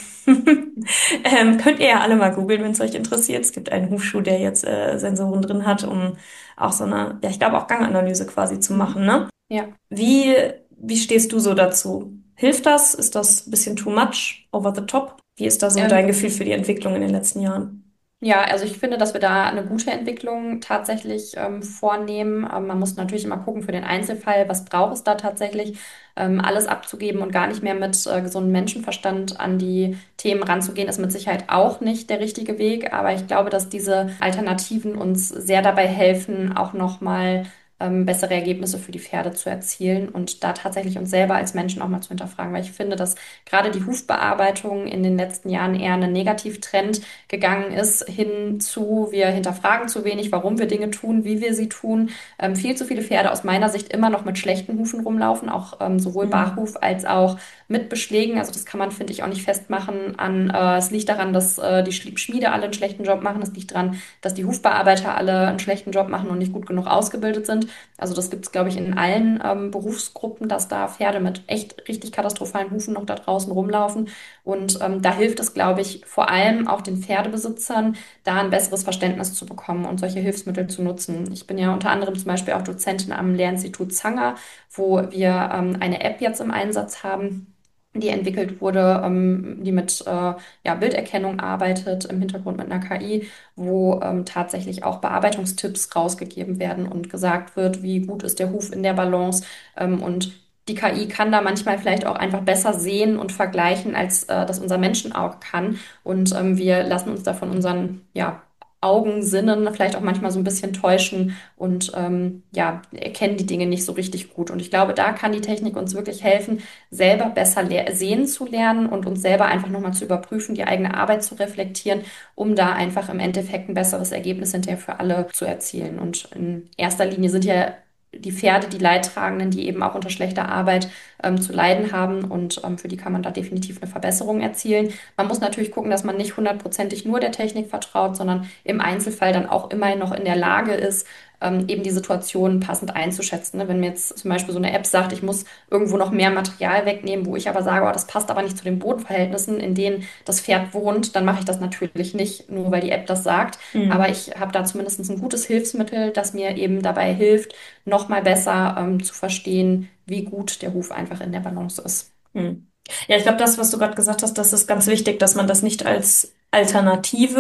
Ähm, könnt ihr ja alle mal googeln, wenn es euch interessiert. Es gibt einen Hufschuh, der jetzt äh, Sensoren drin hat, um auch so eine, ja, ich glaube auch Ganganalyse quasi zu machen, Mhm. ne? Ja. Wie, wie stehst du so dazu? Hilft das? Ist das ein bisschen too much, over the top? Wie ist da so dein Ähm, Gefühl für die Entwicklung in den letzten Jahren? Ja, also ich finde, dass wir da eine gute Entwicklung tatsächlich ähm, vornehmen. Ähm, man muss natürlich immer gucken für den Einzelfall, was braucht es da tatsächlich, ähm, alles abzugeben und gar nicht mehr mit äh, gesundem Menschenverstand an die Themen ranzugehen, ist mit Sicherheit auch nicht der richtige Weg. Aber ich glaube, dass diese Alternativen uns sehr dabei helfen, auch nochmal ähm, bessere Ergebnisse für die Pferde zu erzielen und da tatsächlich uns selber als Menschen auch mal zu hinterfragen. Weil ich finde, dass gerade die Hufbearbeitung in den letzten Jahren eher einen Negativtrend gegangen ist, hin zu, wir hinterfragen zu wenig, warum wir Dinge tun, wie wir sie tun. Ähm, viel zu viele Pferde aus meiner Sicht immer noch mit schlechten Hufen rumlaufen, auch ähm, sowohl Hm. Barhuf als auch mit Beschlägen. Also das kann man, finde ich, auch nicht festmachen an, äh, es liegt daran, dass äh, die Schmiede alle einen schlechten Job machen. Es liegt daran, dass die Hufbearbeiter alle einen schlechten Job machen und nicht gut genug ausgebildet sind. Also das gibt es, glaube ich, in allen ähm, Berufsgruppen, dass da Pferde mit echt richtig katastrophalen Hufen noch da draußen rumlaufen. Und ähm, da hilft es, glaube ich, vor allem auch den Pferdebesitzern, da ein besseres Verständnis zu bekommen und solche Hilfsmittel zu nutzen. Ich bin ja unter anderem zum Beispiel auch Dozentin am Lehrinstitut Zanger, wo wir ähm, eine App jetzt im Einsatz haben, die entwickelt wurde, ähm, die mit äh, ja, Bilderkennung arbeitet, im Hintergrund mit einer K I, wo ähm, tatsächlich auch Bearbeitungstipps rausgegeben werden und gesagt wird, wie gut ist der Huf in der Balance. Ähm, und die K I kann da manchmal vielleicht auch einfach besser sehen und vergleichen, als äh, das unser Menschenauge kann. Und ähm, wir lassen uns da von unseren ja, Augen, Sinnen vielleicht auch manchmal so ein bisschen täuschen und ähm, ja, erkennen die Dinge nicht so richtig gut. Und ich glaube, da kann die Technik uns wirklich helfen, selber besser le- sehen zu lernen und uns selber einfach nochmal zu überprüfen, die eigene Arbeit zu reflektieren, um da einfach im Endeffekt ein besseres Ergebnis hinterher für alle zu erzielen. Und in erster Linie sind ja die Pferde, die Leidtragenden, die eben auch unter schlechter Arbeit ähm, zu leiden haben. Und ähm, für die kann man da definitiv eine Verbesserung erzielen. Man muss natürlich gucken, dass man nicht hundertprozentig nur der Technik vertraut, sondern im Einzelfall dann auch immer noch in der Lage ist, ähm, eben die Situation passend einzuschätzen. Ne? Wenn mir jetzt zum Beispiel so eine App sagt, ich muss irgendwo noch mehr Material wegnehmen, wo ich aber sage, oh, das passt aber nicht zu den Bodenverhältnissen, in denen das Pferd wohnt, dann mache ich das natürlich nicht, nur weil die App das sagt. Aber Hm. ich habe da zumindest ein gutes Hilfsmittel, das mir eben dabei hilft, noch mal besser ähm, zu verstehen, wie gut der Huf einfach in der Balance ist. Hm. Ja, ich glaube, das, was du gerade gesagt hast, das ist ganz wichtig, dass man das nicht als Alternative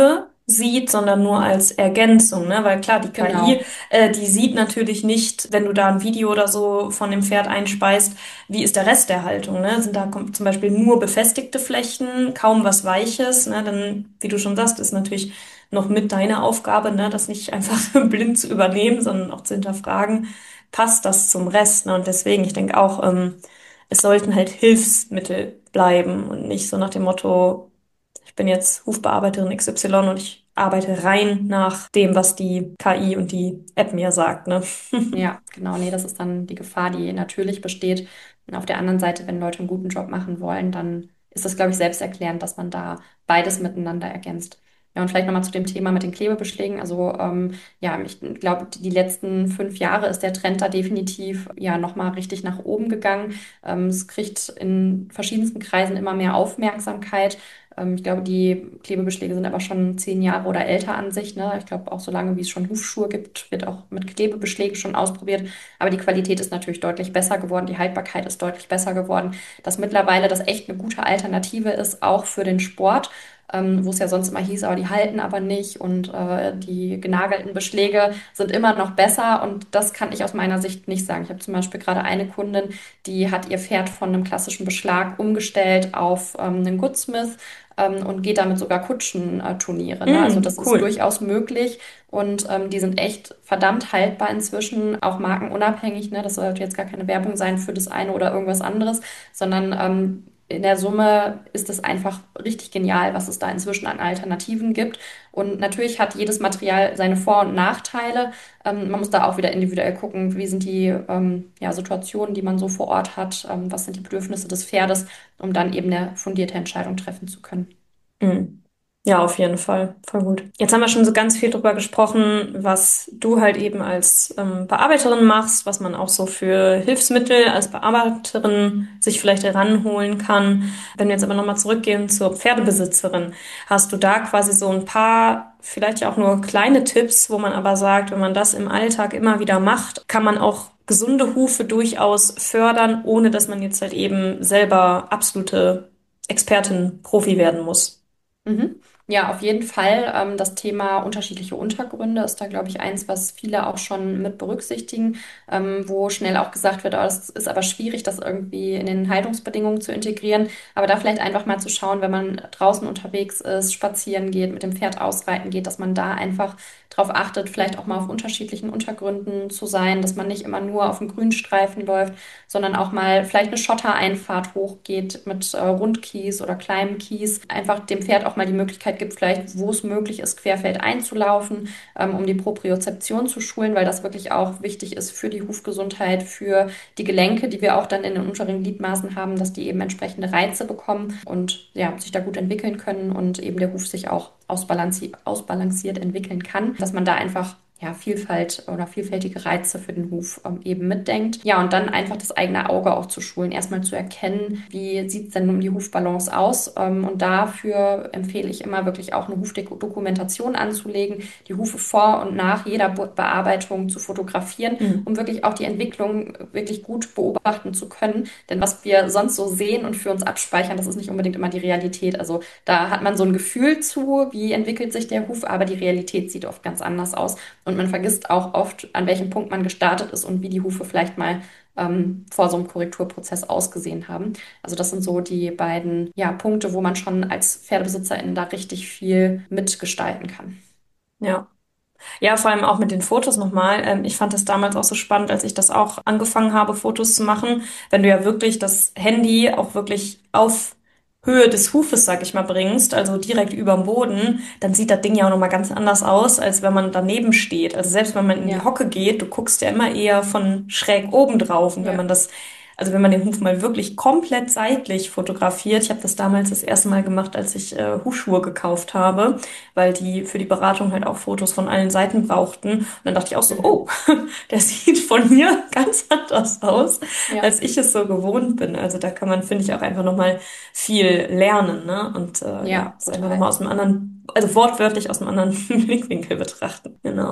sieht, sondern nur als Ergänzung, ne? Weil klar, die K I, Genau. äh, die sieht natürlich nicht, wenn du da ein Video oder so von dem Pferd einspeist, wie ist der Rest der Haltung, ne? Sind da kom- zum Beispiel nur befestigte Flächen, kaum was Weiches, ne? Dann, wie du schon sagst, ist natürlich noch mit deiner Aufgabe, ne? Das nicht einfach blind zu übernehmen, sondern auch zu hinterfragen, passt das zum Rest, ne? Und deswegen, ich denke auch, ähm, es sollten halt Hilfsmittel bleiben und nicht so nach dem Motto, ich bin jetzt Hufbearbeiterin X Y und ich arbeite rein nach dem, was die K I und die App mir sagt, ne? Ja, genau. Nee, das ist dann die Gefahr, die natürlich besteht. Und auf der anderen Seite, wenn Leute einen guten Job machen wollen, dann ist das, glaube ich, selbsterklärend, dass man da beides miteinander ergänzt. Ja, und vielleicht nochmal zu dem Thema mit den Klebebeschlägen. Also ähm, ja, ich glaube, die letzten fünf Jahre ist der Trend da definitiv ja nochmal richtig nach oben gegangen. Ähm, es kriegt in verschiedensten Kreisen immer mehr Aufmerksamkeit. Ähm, ich glaube, die Klebebeschläge sind aber schon zehn Jahre oder älter an sich. Ne? Ich glaube, auch so lange, wie es schon Hufschuhe gibt, wird auch mit Klebebeschlägen schon ausprobiert. Aber die Qualität ist natürlich deutlich besser geworden. Die Haltbarkeit ist deutlich besser geworden. Dass mittlerweile das echt eine gute Alternative ist, auch für den Sport. Ähm, wo es ja sonst immer hieß, aber die halten aber nicht und äh, die genagelten Beschläge sind immer noch besser und das kann ich aus meiner Sicht nicht sagen. Ich habe zum Beispiel gerade eine Kundin, die hat ihr Pferd von einem klassischen Beschlag umgestellt auf ähm, einen Goodsmith ähm, und geht damit sogar Kutschenturniere. Ne? Also Mm, das ist cool. durchaus möglich und ähm, die sind echt verdammt haltbar inzwischen, auch markenunabhängig. Ne? Das sollte jetzt gar keine Werbung sein für das eine oder irgendwas anderes, sondern ähm, in der Summe ist es einfach richtig genial, was es da inzwischen an Alternativen gibt. Und natürlich hat jedes Material seine Vor- und Nachteile. Ähm, man muss da auch wieder individuell gucken, wie sind die ähm, ja, Situationen, die man so vor Ort hat, ähm, was sind die Bedürfnisse des Pferdes, um dann eben eine fundierte Entscheidung treffen zu können. Mm. Ja, auf jeden Fall. Voll gut. Jetzt haben wir schon so ganz viel drüber gesprochen, was du halt eben als ähm, Bearbeiterin machst, was man auch so für Hilfsmittel als Bearbeiterin sich vielleicht heranholen kann. Wenn wir jetzt aber nochmal zurückgehen zur Pferdebesitzerin, hast du da quasi so ein paar, vielleicht ja auch nur kleine Tipps, wo man aber sagt, wenn man das im Alltag immer wieder macht, kann man auch gesunde Hufe durchaus fördern, ohne dass man jetzt halt eben selber absolute Expertin, Profi werden muss. Mhm. Ja, auf jeden Fall. Ähm, das Thema unterschiedliche Untergründe ist da, glaube ich, eins, was viele auch schon mit berücksichtigen, ähm, wo schnell auch gesagt wird, oh, das ist aber schwierig, das irgendwie in den Haltungsbedingungen zu integrieren. Aber da vielleicht einfach mal zu schauen, wenn man draußen unterwegs ist, spazieren geht, mit dem Pferd ausreiten geht, dass man da einfach darauf achtet, vielleicht auch mal auf unterschiedlichen Untergründen zu sein, dass man nicht immer nur auf dem Grünstreifen läuft, sondern auch mal vielleicht eine Schottereinfahrt hochgeht mit äh, Rundkies oder kleinem Kies. Einfach dem Pferd auch mal die Möglichkeit gibt, vielleicht, wo es möglich ist, querfeld einzulaufen, ähm, um die Propriozeption zu schulen, weil das wirklich auch wichtig ist für die Hufgesundheit, für die Gelenke, die wir auch dann in den unteren Gliedmaßen haben, dass die eben entsprechende Reize bekommen und ja, sich da gut entwickeln können und eben der Huf sich auch ausbalanci ausbalanciert entwickeln kann, dass man da einfach ja, Vielfalt oder vielfältige Reize für den Huf ähm, eben mitdenkt. Ja, und dann einfach das eigene Auge auch zu schulen, erstmal zu erkennen, wie sieht es denn um die Hufbalance aus. Ähm, und dafür empfehle ich immer wirklich auch eine Hufdokumentation anzulegen, die Hufe vor und nach jeder Be Bearbeitung zu fotografieren, Hm. um wirklich auch die Entwicklung wirklich gut beobachten zu können. Denn was wir sonst so sehen und für uns abspeichern, das ist nicht unbedingt immer die Realität. Also da hat man so ein Gefühl zu, wie entwickelt sich der Huf, aber die Realität sieht oft ganz anders aus. Und man vergisst auch oft, an welchem Punkt man gestartet ist und wie die Hufe vielleicht mal ähm, vor so einem Korrekturprozess ausgesehen haben. Also das sind so die beiden ja, Punkte, wo man schon als Pferdebesitzerin da richtig viel mitgestalten kann. Ja. Ja, vor allem auch mit den Fotos nochmal. Ähm, ich fand das damals auch so spannend, als ich das auch angefangen habe, Fotos zu machen. Wenn du ja wirklich das Handy auch wirklich auf Höhe des Hufes, sag ich mal, bringst, also direkt über dem Boden, dann sieht das Ding ja auch nochmal ganz anders aus, als wenn man daneben steht. Also selbst wenn man in die Ja, Hocke geht, du guckst ja immer eher von schräg oben drauf. Und wenn man ja. das, also wenn man den Huf mal wirklich komplett seitlich fotografiert, ich habe das damals das erste Mal gemacht, als ich äh, Hufschuhe gekauft habe, weil die für die Beratung halt auch Fotos von allen Seiten brauchten. Und dann dachte ich auch so, Mhm. oh, der sieht von mir ganz anders aus, Ja, als ich es so gewohnt bin. Also da kann man, finde ich, auch einfach nochmal viel lernen, ne? Und äh, ja, ja, es einfach total. nochmal aus einem anderen, also wortwörtlich aus einem anderen Blickwinkel betrachten. Genau.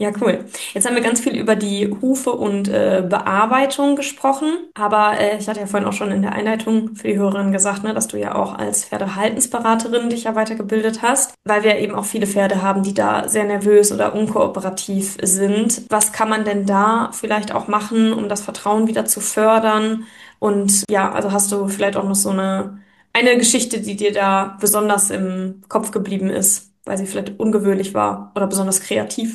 Ja, cool. Jetzt haben wir ganz viel über die Hufe und äh, Bearbeitung gesprochen, aber äh, ich hatte ja vorhin auch schon in der Einleitung für die Hörerin gesagt, ne, dass du ja auch als Pferdehaltensberaterin dich ja weitergebildet hast, weil wir eben auch viele Pferde haben, die da sehr nervös oder unkooperativ sind. Was kann man denn da vielleicht auch machen, um das Vertrauen wieder zu fördern? Und ja, also hast du vielleicht auch noch so eine, eine Geschichte, die dir da besonders im Kopf geblieben ist, weil sie vielleicht ungewöhnlich war oder besonders kreativ?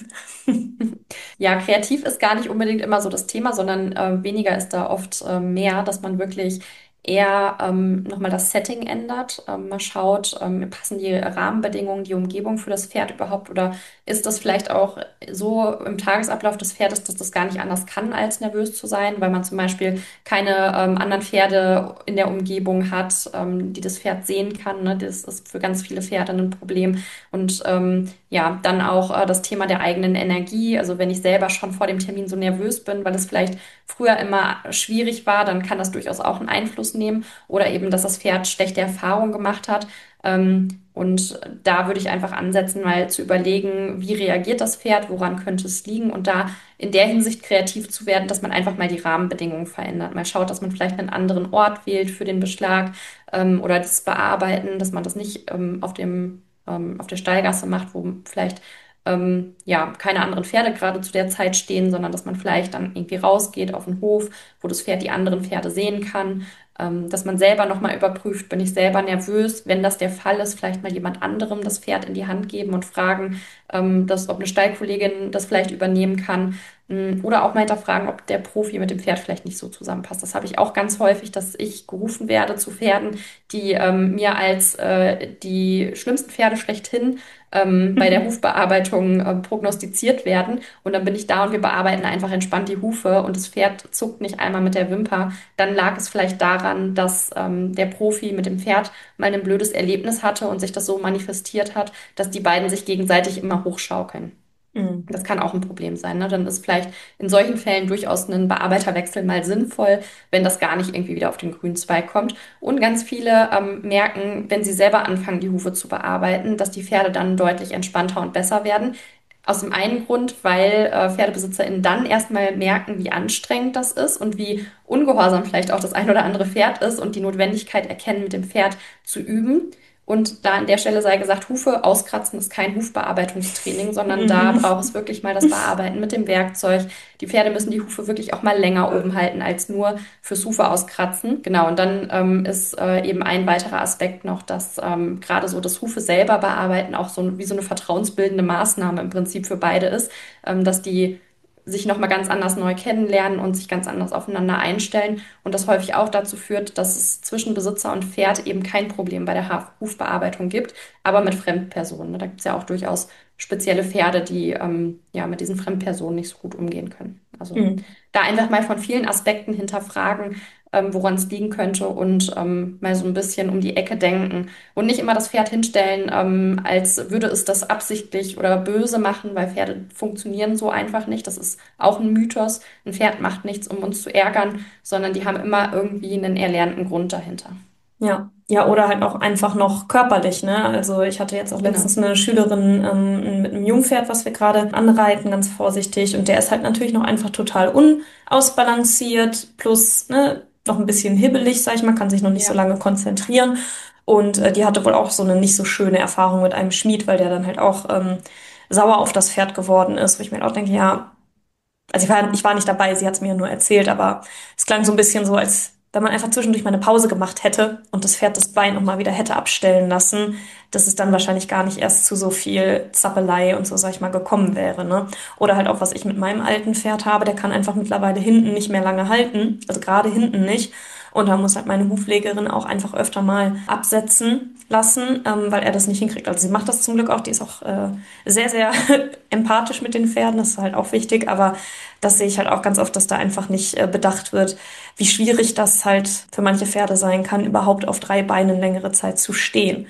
Ja, kreativ ist gar nicht unbedingt immer so das Thema, sondern äh, weniger ist da oft äh, mehr, dass man wirklich eher ähm, nochmal das Setting ändert. Ähm, man schaut, ähm, passen die Rahmenbedingungen, die Umgebung für das Pferd überhaupt oder ist das vielleicht auch so im Tagesablauf des Pferdes, dass das gar nicht anders kann, als nervös zu sein, weil man zum Beispiel keine ähm, anderen Pferde in der Umgebung hat, ähm, die das Pferd sehen kann. Ne? Das ist für ganz viele Pferde ein Problem. Und ähm, ja, dann auch äh, das Thema der eigenen Energie. Also wenn ich selber schon vor dem Termin so nervös bin, weil es vielleicht früher immer schwierig war, dann kann das durchaus auch einen Einfluss nehmen. Oder eben, dass das Pferd schlechte Erfahrungen gemacht hat. Ähm, und da würde ich einfach ansetzen, mal zu überlegen, wie reagiert das Pferd, woran könnte es liegen und da in der Hinsicht kreativ zu werden, dass man einfach mal die Rahmenbedingungen verändert. Mal schaut, dass man vielleicht einen anderen Ort wählt für den Beschlag ähm, oder das Bearbeiten, dass man das nicht ähm, auf dem ähm, auf der Steilgasse macht, wo vielleicht ähm, ja keine anderen Pferde gerade zu der Zeit stehen, sondern dass man vielleicht dann irgendwie rausgeht auf den Hof, wo das Pferd die anderen Pferde sehen kann, ähm, dass man selber nochmal überprüft, bin ich selber nervös, wenn das der Fall ist, vielleicht mal jemand anderem das Pferd in die Hand geben und fragen, ähm, dass, ob eine Stallkollegin das vielleicht übernehmen kann. Mm, Oder auch mal hinterfragen, ob der Profi mit dem Pferd vielleicht nicht so zusammenpasst. Das habe ich auch ganz häufig, dass ich gerufen werde zu Pferden, die ähm, mir als äh, die schlimmsten Pferde schlechthin ähm, bei der Hufbearbeitung äh, prognostiziert werden. Und dann bin ich da und wir bearbeiten einfach entspannt die Hufe und das Pferd zuckt nicht einmal mit der Wimper. Dann lag es vielleicht daran, dass ähm, der Profi mit dem Pferd mal ein blödes Erlebnis hatte und sich das so manifestiert hat, dass die beiden sich gegenseitig immer hochschaukeln. Mhm. Das kann auch ein Problem sein, ne? Dann ist vielleicht in solchen Fällen durchaus ein Bearbeiterwechsel mal sinnvoll, wenn das gar nicht irgendwie wieder auf den grünen Zweig kommt. Und ganz viele ähm, merken, wenn sie selber anfangen, die Hufe zu bearbeiten, dass die Pferde dann deutlich entspannter und besser werden. Aus dem einen Grund, weil äh, PferdebesitzerInnen dann erstmal merken, wie anstrengend das ist und wie ungehorsam vielleicht auch das ein oder andere Pferd ist und die Notwendigkeit erkennen, mit dem Pferd zu üben. Und da an der Stelle sei gesagt, Hufe auskratzen ist kein Hufbearbeitungstraining, sondern da Mhm. braucht es wirklich mal das Bearbeiten mit dem Werkzeug. Die Pferde müssen die Hufe wirklich auch mal länger oben halten als nur fürs Hufe auskratzen. Genau, und dann ähm, ist äh, eben ein weiterer Aspekt noch, dass ähm, gerade so das Hufe selber bearbeiten auch so wie so eine vertrauensbildende Maßnahme im Prinzip für beide ist, ähm, dass die sich nochmal ganz anders neu kennenlernen und sich ganz anders aufeinander einstellen. Und das häufig auch dazu führt, dass es zwischen Besitzer und Pferd eben kein Problem bei der Haf- Hufbearbeitung gibt, aber mit Fremdpersonen. Ne? Da gibt es ja auch durchaus spezielle Pferde, die ähm, ja mit diesen Fremdpersonen nicht so gut umgehen können. Also Mhm. da einfach mal von vielen Aspekten hinterfragen, ähm, woran es liegen könnte und ähm, mal so ein bisschen um die Ecke denken und nicht immer das Pferd hinstellen, ähm, als würde es das absichtlich oder böse machen, weil Pferde funktionieren so einfach nicht. Das ist auch ein Mythos. Ein Pferd macht nichts, um uns zu ärgern, sondern die haben immer irgendwie einen erlernten Grund dahinter. Ja, ja, oder halt auch einfach noch körperlich, ne? Also ich hatte jetzt auch letztens Genau. eine Schülerin ähm, mit einem Jungpferd, was wir gerade anreiten, ganz vorsichtig. Und der ist halt natürlich noch einfach total unausbalanciert, plus, ne, noch ein bisschen hibbelig, sag ich mal, kann sich noch nicht so Ja. lange konzentrieren. Und äh, die hatte wohl auch so eine nicht so schöne Erfahrung mit einem Schmied, weil der dann halt auch ähm, sauer auf das Pferd geworden ist, wo ich mir halt auch denke, ja, also ich war, ich war nicht dabei, sie hat es mir nur erzählt, aber es klang so ein bisschen so, als wenn man einfach zwischendurch mal eine Pause gemacht hätte und das Pferd das Bein nochmal wieder hätte abstellen lassen, dass es dann wahrscheinlich gar nicht erst zu so viel Zappelei und so, sag ich mal, gekommen wäre, ne? Oder halt auch, was ich mit meinem alten Pferd habe, der kann einfach mittlerweile hinten nicht mehr lange halten, also gerade hinten nicht. Und da muss halt meine Huflegerin auch einfach öfter mal absetzen lassen, ähm, weil er das nicht hinkriegt. Also sie macht das zum Glück auch, die ist auch äh, sehr, sehr empathisch mit den Pferden, das ist halt auch wichtig, aber das sehe ich halt auch ganz oft, dass da einfach nicht äh, bedacht wird, wie schwierig das halt für manche Pferde sein kann, überhaupt auf drei Beinen längere Zeit zu stehen.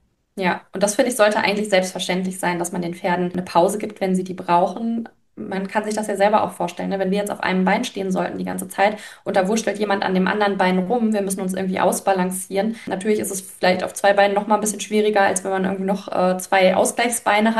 Ja, und das finde ich sollte eigentlich selbstverständlich sein, dass man den Pferden eine Pause gibt, wenn sie die brauchen. Man kann sich das ja selber auch vorstellen, ne? Wenn wir jetzt auf einem Bein stehen sollten die ganze Zeit und da wurschtelt jemand an dem anderen Bein rum, wir müssen uns irgendwie ausbalancieren. Natürlich ist es vielleicht auf zwei Beinen noch mal ein bisschen schwieriger, als wenn man irgendwie noch äh, zwei Ausgleichsbeine hat.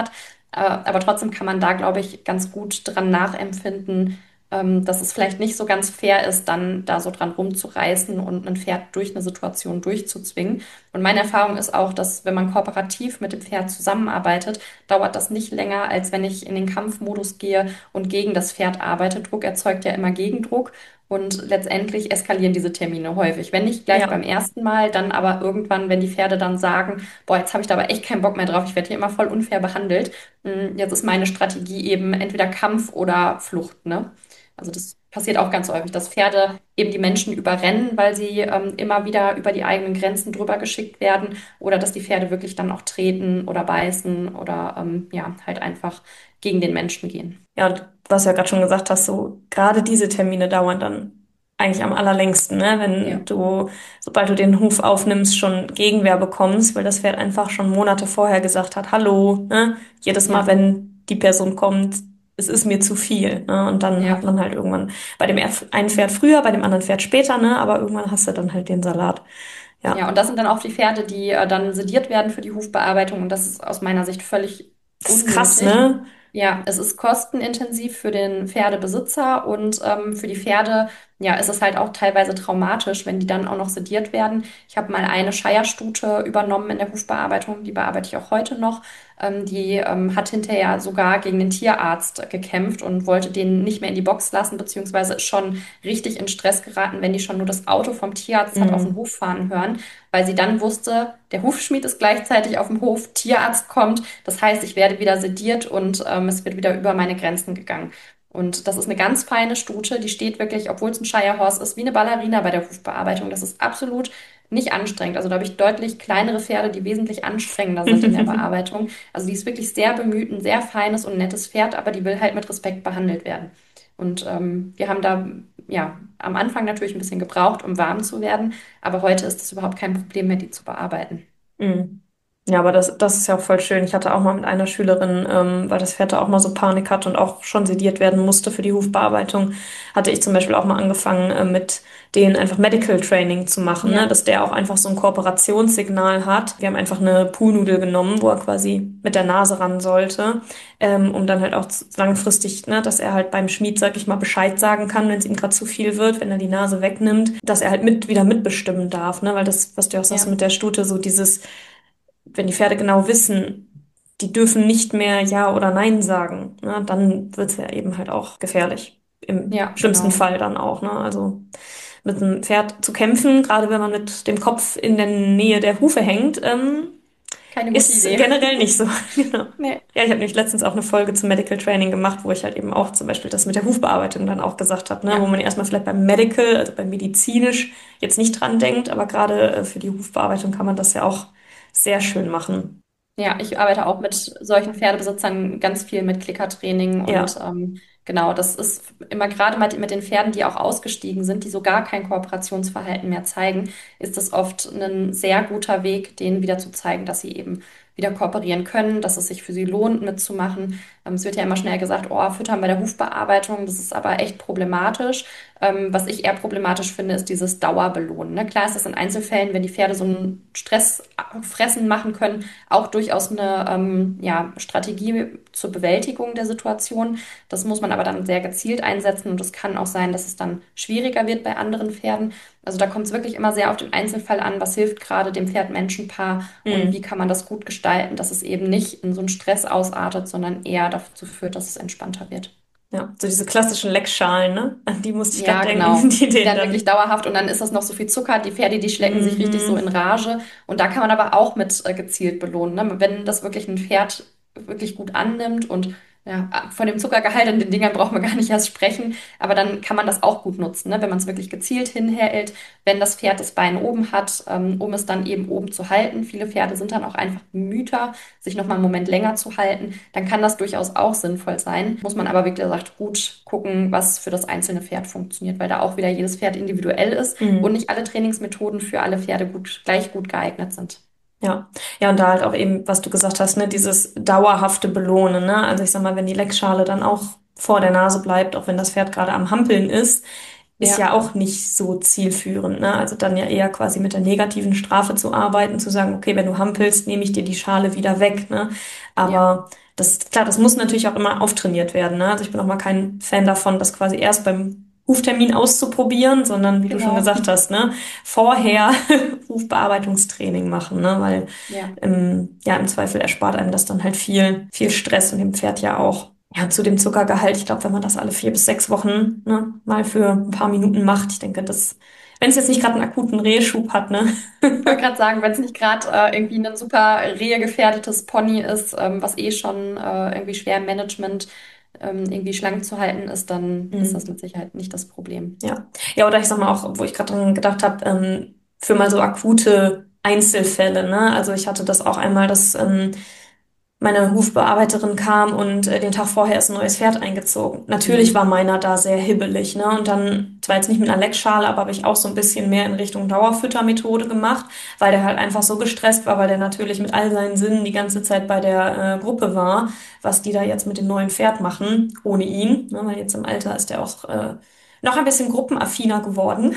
Aber, aber trotzdem kann man da, glaube ich, ganz gut dran nachempfinden, ähm, dass es vielleicht nicht so ganz fair ist, dann da so dran rumzureißen und ein Pferd durch eine Situation durchzuzwingen. Und meine Erfahrung ist auch, dass wenn man kooperativ mit dem Pferd zusammenarbeitet, dauert das nicht länger, als wenn ich in den Kampfmodus gehe und gegen das Pferd arbeite. Druck erzeugt ja immer Gegendruck. Und letztendlich eskalieren diese Termine häufig. Wenn nicht gleich beim Ja. ersten Mal, dann aber irgendwann, wenn die Pferde dann sagen, boah, jetzt habe ich da aber echt keinen Bock mehr drauf, ich werde hier immer voll unfair behandelt. Mm, Jetzt ist meine Strategie eben entweder Kampf oder Flucht, ne? Also das passiert auch ganz häufig, dass Pferde eben die Menschen überrennen, weil sie ähm, immer wieder über die eigenen Grenzen drüber geschickt werden oder dass die Pferde wirklich dann auch treten oder beißen oder ähm, ja, halt einfach gegen den Menschen gehen. Ja, und was du ja gerade schon gesagt hast, so gerade diese Termine dauern dann eigentlich am allerlängsten, ne? Wenn Ja, du, sobald du den Huf aufnimmst, schon Gegenwehr bekommst, weil das Pferd einfach schon Monate vorher gesagt hat, hallo, ne? Jedes Mal, ja, wenn die Person kommt, es ist mir zu viel, ne? Und dann hat ja. man halt irgendwann bei dem er- einen Pferd früher, bei dem anderen Pferd später, ne? Aber irgendwann hast du dann halt den Salat. Ja, Ja, und das sind dann auch die Pferde, die äh, dann sediert werden für die Hufbearbeitung. Und das ist aus meiner Sicht völlig das ist krass, unnötig. ne? Ja, es ist kostenintensiv für den Pferdebesitzer und ähm, für die Pferde, ja, ist es halt auch teilweise traumatisch, wenn die dann auch noch sediert werden. Ich habe mal eine Shire-Stute übernommen in der Hufbearbeitung, die bearbeite ich auch heute noch. Ähm, die ähm, hat hinterher sogar gegen den Tierarzt gekämpft und wollte den nicht mehr in die Box lassen, beziehungsweise ist schon richtig in Stress geraten, wenn die schon nur das Auto vom Tierarzt hat auf den Mhm. Hof fahren hören, weil sie dann wusste, der Hufschmied ist gleichzeitig auf dem Hof, Tierarzt kommt. Das heißt, ich werde wieder sediert und ähm, es wird wieder über meine Grenzen gegangen. Und das ist eine ganz feine Stute, die steht wirklich, obwohl es ein Shire Horse ist, wie eine Ballerina bei der Hufbearbeitung. Das ist absolut nicht anstrengend. Also da habe ich deutlich kleinere Pferde, die wesentlich anstrengender sind in der Bearbeitung. Also die ist wirklich sehr bemüht, ein sehr feines und nettes Pferd, aber die will halt mit Respekt behandelt werden. Und ähm, wir haben da ja am Anfang natürlich ein bisschen gebraucht, um warm zu werden, aber heute ist es überhaupt kein Problem mehr, die zu bearbeiten. Mhm. Ja, aber das, das ist ja auch voll schön. Ich hatte auch mal mit einer Schülerin, ähm, weil das Pferd da auch mal so Panik hatte und auch schon sediert werden musste für die Hufbearbeitung, hatte ich zum Beispiel auch mal angefangen, äh, mit denen einfach Medical Training zu machen, ne? Ja, Dass der auch einfach so ein Kooperationssignal hat. Wir haben einfach eine Poolnudel genommen, wo er quasi mit der Nase ran sollte, ähm, um dann halt auch zu- langfristig, ne, dass er halt beim Schmied, sag ich mal, Bescheid sagen kann, wenn es ihm gerade zu viel wird, wenn er die Nase wegnimmt, dass er halt mit wieder mitbestimmen darf, ne? Weil das, was du auch sagst ja, mit der Stute, so dieses wenn die Pferde genau wissen, die dürfen nicht mehr Ja oder Nein sagen, ne, dann wird's ja eben halt auch gefährlich. Im ja, schlimmsten genau. Fall dann auch, ne? Also mit einem Pferd zu kämpfen, gerade wenn man mit dem Kopf in der Nähe der Hufe hängt, ähm, Keine gute ist Idee. generell nicht so. Genau. Nee. Ja, ich habe nämlich letztens auch eine Folge zum Medical Training gemacht, wo ich halt eben auch zum Beispiel das mit der Hufbearbeitung dann auch gesagt habe, ne, wo Ja. man erstmal vielleicht beim Medical, also beim medizinisch jetzt nicht dran denkt, aber gerade äh, für die Hufbearbeitung kann man das ja auch sehr schön machen. Ja, ich arbeite auch mit solchen Pferdebesitzern ganz viel mit Klickertraining und Ja. ähm, genau, das ist immer gerade mit, mit den Pferden, die auch ausgestiegen sind, die so gar kein Kooperationsverhalten mehr zeigen, ist es oft ein sehr guter Weg, denen wieder zu zeigen, dass sie eben wieder kooperieren können, dass es sich für sie lohnt, mitzumachen. Ähm, es wird ja immer schnell gesagt, oh, Füttern bei der Hufbearbeitung, das ist aber echt problematisch. Ähm, was ich eher problematisch finde, ist dieses Dauerbelohnen. Ne? Klar ist das in Einzelfällen, wenn die Pferde so einen Stress fressen machen können, auch durchaus eine ähm, ja, Strategie zur Bewältigung der Situation. Das muss man aber dann sehr gezielt einsetzen und es kann auch sein, dass es dann schwieriger wird bei anderen Pferden. Also da kommt es wirklich immer sehr auf den Einzelfall an, was hilft gerade dem Pferd-Mensch-Paar und wie Hm. kann man das gut gestalten, dass es eben nicht in so einen Stress ausartet, sondern eher dazu führt, dass es entspannter wird. Ja, so diese klassischen Leckschalen, ne? An die musste ich gerade Ja, denken, genau. die Die den dann wirklich dann. dauerhaft und dann ist das noch so viel Zucker. Die Pferde, die schlecken sich richtig so in Mhm. Rage. Und da kann man aber auch mit äh, gezielt belohnen. Ne? Wenn das wirklich ein Pferd wirklich gut annimmt und ja, von dem Zuckergehalt in den Dingern braucht man gar nicht erst sprechen, aber dann kann man das auch gut nutzen, ne? Wenn man es wirklich gezielt hinhält, wenn das Pferd das Bein oben hat, ähm, um es dann eben oben zu halten. Viele Pferde sind dann auch einfach müder, sich noch mal einen Moment länger zu halten. Dann kann das durchaus auch sinnvoll sein. Muss man aber, wie gesagt, gut gucken, was für das einzelne Pferd funktioniert, weil da auch wieder jedes Pferd individuell ist und Mhm. nicht alle Trainingsmethoden für alle Pferde gut, gleich gut geeignet sind. Ja. Ja, und da halt auch eben, was du gesagt hast, ne, dieses dauerhafte Belohnen, ne? Also ich sag mal, wenn die Leckschale dann auch vor der Nase bleibt, auch wenn das Pferd gerade am Hampeln ist, ist ja Ja, auch nicht so zielführend, ne? Also dann ja eher quasi mit der negativen Strafe zu arbeiten, zu sagen, okay, wenn du hampelst, nehme ich dir die Schale wieder weg, ne? ja, Aber das, klar, das muss natürlich auch immer auftrainiert werden, ne? Also ich bin auch mal kein Fan davon, das quasi erst beim Huftermin auszuprobieren, sondern wie du schon genau. gesagt hast, ne? Vorher Hufbearbeitungstraining machen, ne? Weil Ja. ähm, ja, im Zweifel erspart einem das dann halt viel, viel Stress und dem Pferd ja auch. Ja, zu dem Zuckergehalt, ich glaube, wenn man das alle vier bis sechs Wochen, ne, mal für ein paar Minuten macht, ich denke, das, wenn es jetzt nicht gerade einen akuten Rehschub hat, ne? Ich wollte gerade sagen, wenn es nicht gerade äh, irgendwie ein super rehegefährdetes Pony ist, ähm, was eh schon äh, irgendwie schwer im Management ähm, irgendwie schlank zu halten ist, dann ist das Hm, mit Sicherheit nicht das Problem. ja. Ja, oder ich sag mal auch, wo ich gerade dran gedacht habe, ähm, für mal so akute Einzelfälle, ne? Also ich hatte das auch einmal, dass ähm, meine Hufbearbeiterin kam und äh, den Tag vorher ist ein neues Pferd eingezogen. Natürlich war Mhm. meiner da sehr hibbelig, ne? Und dann, zwar jetzt nicht mit einer Leckschale, aber habe ich auch so ein bisschen mehr in Richtung Dauerfüttermethode gemacht, weil der halt einfach so gestresst war, weil der natürlich mit all seinen Sinnen die ganze Zeit bei der äh, Gruppe war, was die da jetzt mit dem neuen Pferd machen, ohne ihn, ne? Weil jetzt im Alter ist der auch äh, noch ein bisschen gruppenaffiner geworden.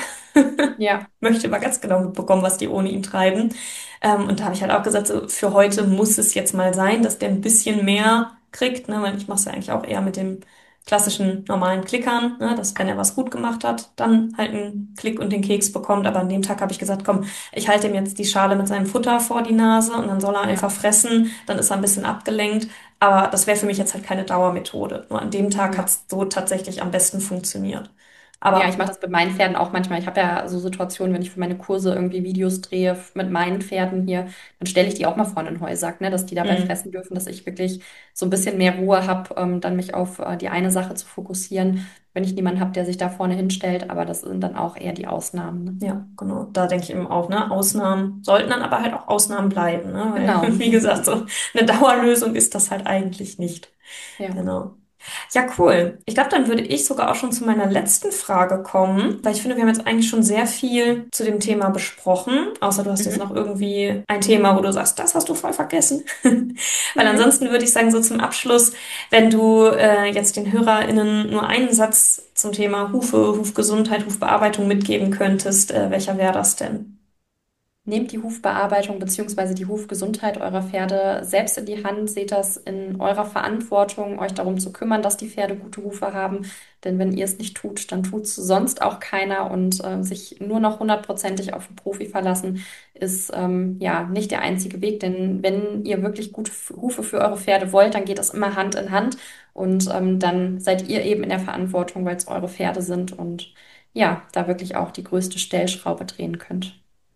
Ja, Möchte immer ganz genau mitbekommen, was die ohne ihn treiben. Ähm, und da habe ich halt auch gesagt, so für heute muss es jetzt mal sein, dass der ein bisschen mehr kriegt, ne? Weil ich mache es ja eigentlich auch eher mit dem klassischen normalen Klickern, ne? Dass wenn er was gut gemacht hat, dann halt einen Klick und den Keks bekommt. Aber an dem Tag habe ich gesagt, komm, ich halte ihm jetzt die Schale mit seinem Futter vor die Nase und dann soll er ja, einfach fressen, dann ist er ein bisschen abgelenkt. Aber das wäre für mich jetzt halt keine Dauermethode. Nur an dem Tag hat ja. es so tatsächlich am besten funktioniert. Ja, ich Aber mache das mit meinen Pferden auch manchmal. Ich habe ja so Situationen, wenn ich für meine Kurse irgendwie Videos drehe f- mit meinen Pferden hier, dann stelle ich die auch mal vor in den Heusack, ne, dass die dabei mh, fressen dürfen, dass ich wirklich so ein bisschen mehr Ruhe habe, ähm, dann mich auf äh, die eine Sache zu fokussieren, wenn ich niemanden habe, der sich da vorne hinstellt. Aber das sind dann auch eher die Ausnahmen. Ne? ja, genau. Da denke ich eben auch, ne? Ausnahmen sollten dann aber halt auch Ausnahmen bleiben, ne? Genau. Weil, wie gesagt, so eine Dauerlösung ist das halt eigentlich nicht. Ja. Genau. Ja, cool. Ich glaube, dann würde ich sogar auch schon zu meiner letzten Frage kommen, weil ich finde, wir haben jetzt eigentlich schon sehr viel zu dem Thema besprochen, außer du hast jetzt noch Mhm. irgendwie ein Thema, wo du sagst, das hast du voll vergessen. Weil Nö. ansonsten würde ich sagen, so zum Abschluss, wenn du äh, jetzt den HörerInnen nur einen Satz zum Thema Hufe, Hufgesundheit, Hufbearbeitung mitgeben könntest, äh, welcher wäre das denn? Nehmt die Hufbearbeitung beziehungsweise die Hufgesundheit eurer Pferde selbst in die Hand. Seht das in eurer Verantwortung, euch darum zu kümmern, dass die Pferde gute Hufe haben. Denn wenn ihr es nicht tut, dann tut es sonst auch keiner. Und äh, sich nur noch hundertprozentig auf den Profi verlassen, ist ähm, ja nicht der einzige Weg. Denn wenn ihr wirklich gute F- Hufe für eure Pferde wollt, dann geht das immer Hand in Hand. Und ähm, dann seid ihr eben in der Verantwortung, weil es eure Pferde sind und ja, da wirklich auch die größte Stellschraube drehen könnt.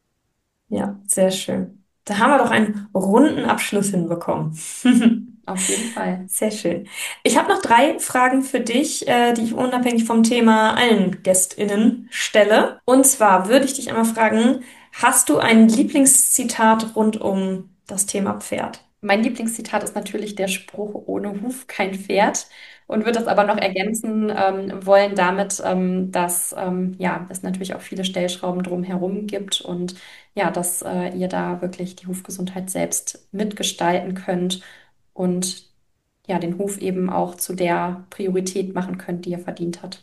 Ja, sehr schön. Da haben wir doch einen runden Abschluss hinbekommen. Auf jeden Fall. Sehr schön. Ich habe noch drei Fragen für dich, äh, die ich unabhängig vom Thema allen GästInnen stelle. Und zwar würde ich dich einmal fragen, hast du ein Lieblingszitat rund um das Thema Pferd? Mein Lieblingszitat ist natürlich der Spruch, ohne Huf kein Pferd. Und würde das aber noch ergänzen ähm, wollen damit, ähm, dass ähm, ja, es natürlich auch viele Stellschrauben drumherum gibt und ja, dass äh, ihr da wirklich die Hufgesundheit selbst mitgestalten könnt und ja, den Huf eben auch zu der Priorität machen könnt, die er verdient hat.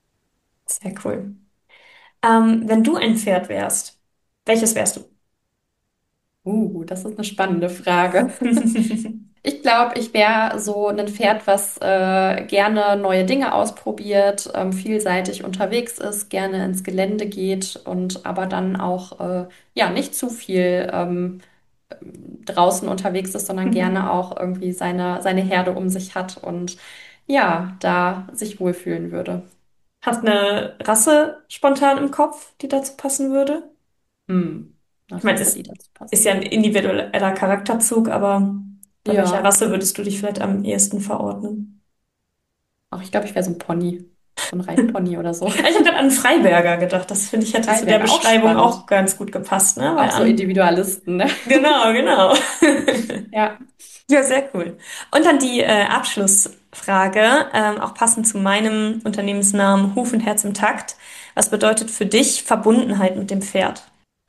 Sehr cool. Ähm, wenn du ein Pferd wärst, welches wärst du? Uh, das ist eine spannende Frage. Ich glaube, ich wäre so ein Pferd, was äh, gerne neue Dinge ausprobiert, ähm, vielseitig unterwegs ist, gerne ins Gelände geht und aber dann auch äh, ja nicht zu viel ähm, draußen unterwegs ist, sondern gerne auch irgendwie seine, seine Herde um sich hat und ja, da sich wohlfühlen würde. Hast eine Rasse spontan im Kopf, die dazu passen würde? Hm, Ich eine meine, Rasse, es die dazu ist ja passen ein würde. individueller Charakterzug, aber bei welcher Ja, Rasse würdest du dich vielleicht am ehesten verordnen? auch ich glaube, ich wäre so ein Pony, so ein Reitpony oder so. Ja, ich habe gerade an einen Freiberger gedacht. Das finde ich hätte zu der Freiberger, auch Beschreibung auch spannend. ganz gut gepasst, ne? Weil Auch so an. Individualisten, ne? Genau, genau. Ja. Ja, sehr cool. Und dann die äh, Abschlussfrage, ähm, auch passend zu meinem Unternehmensnamen Huf und Herz im Takt. Was bedeutet für dich Verbundenheit mit dem Pferd?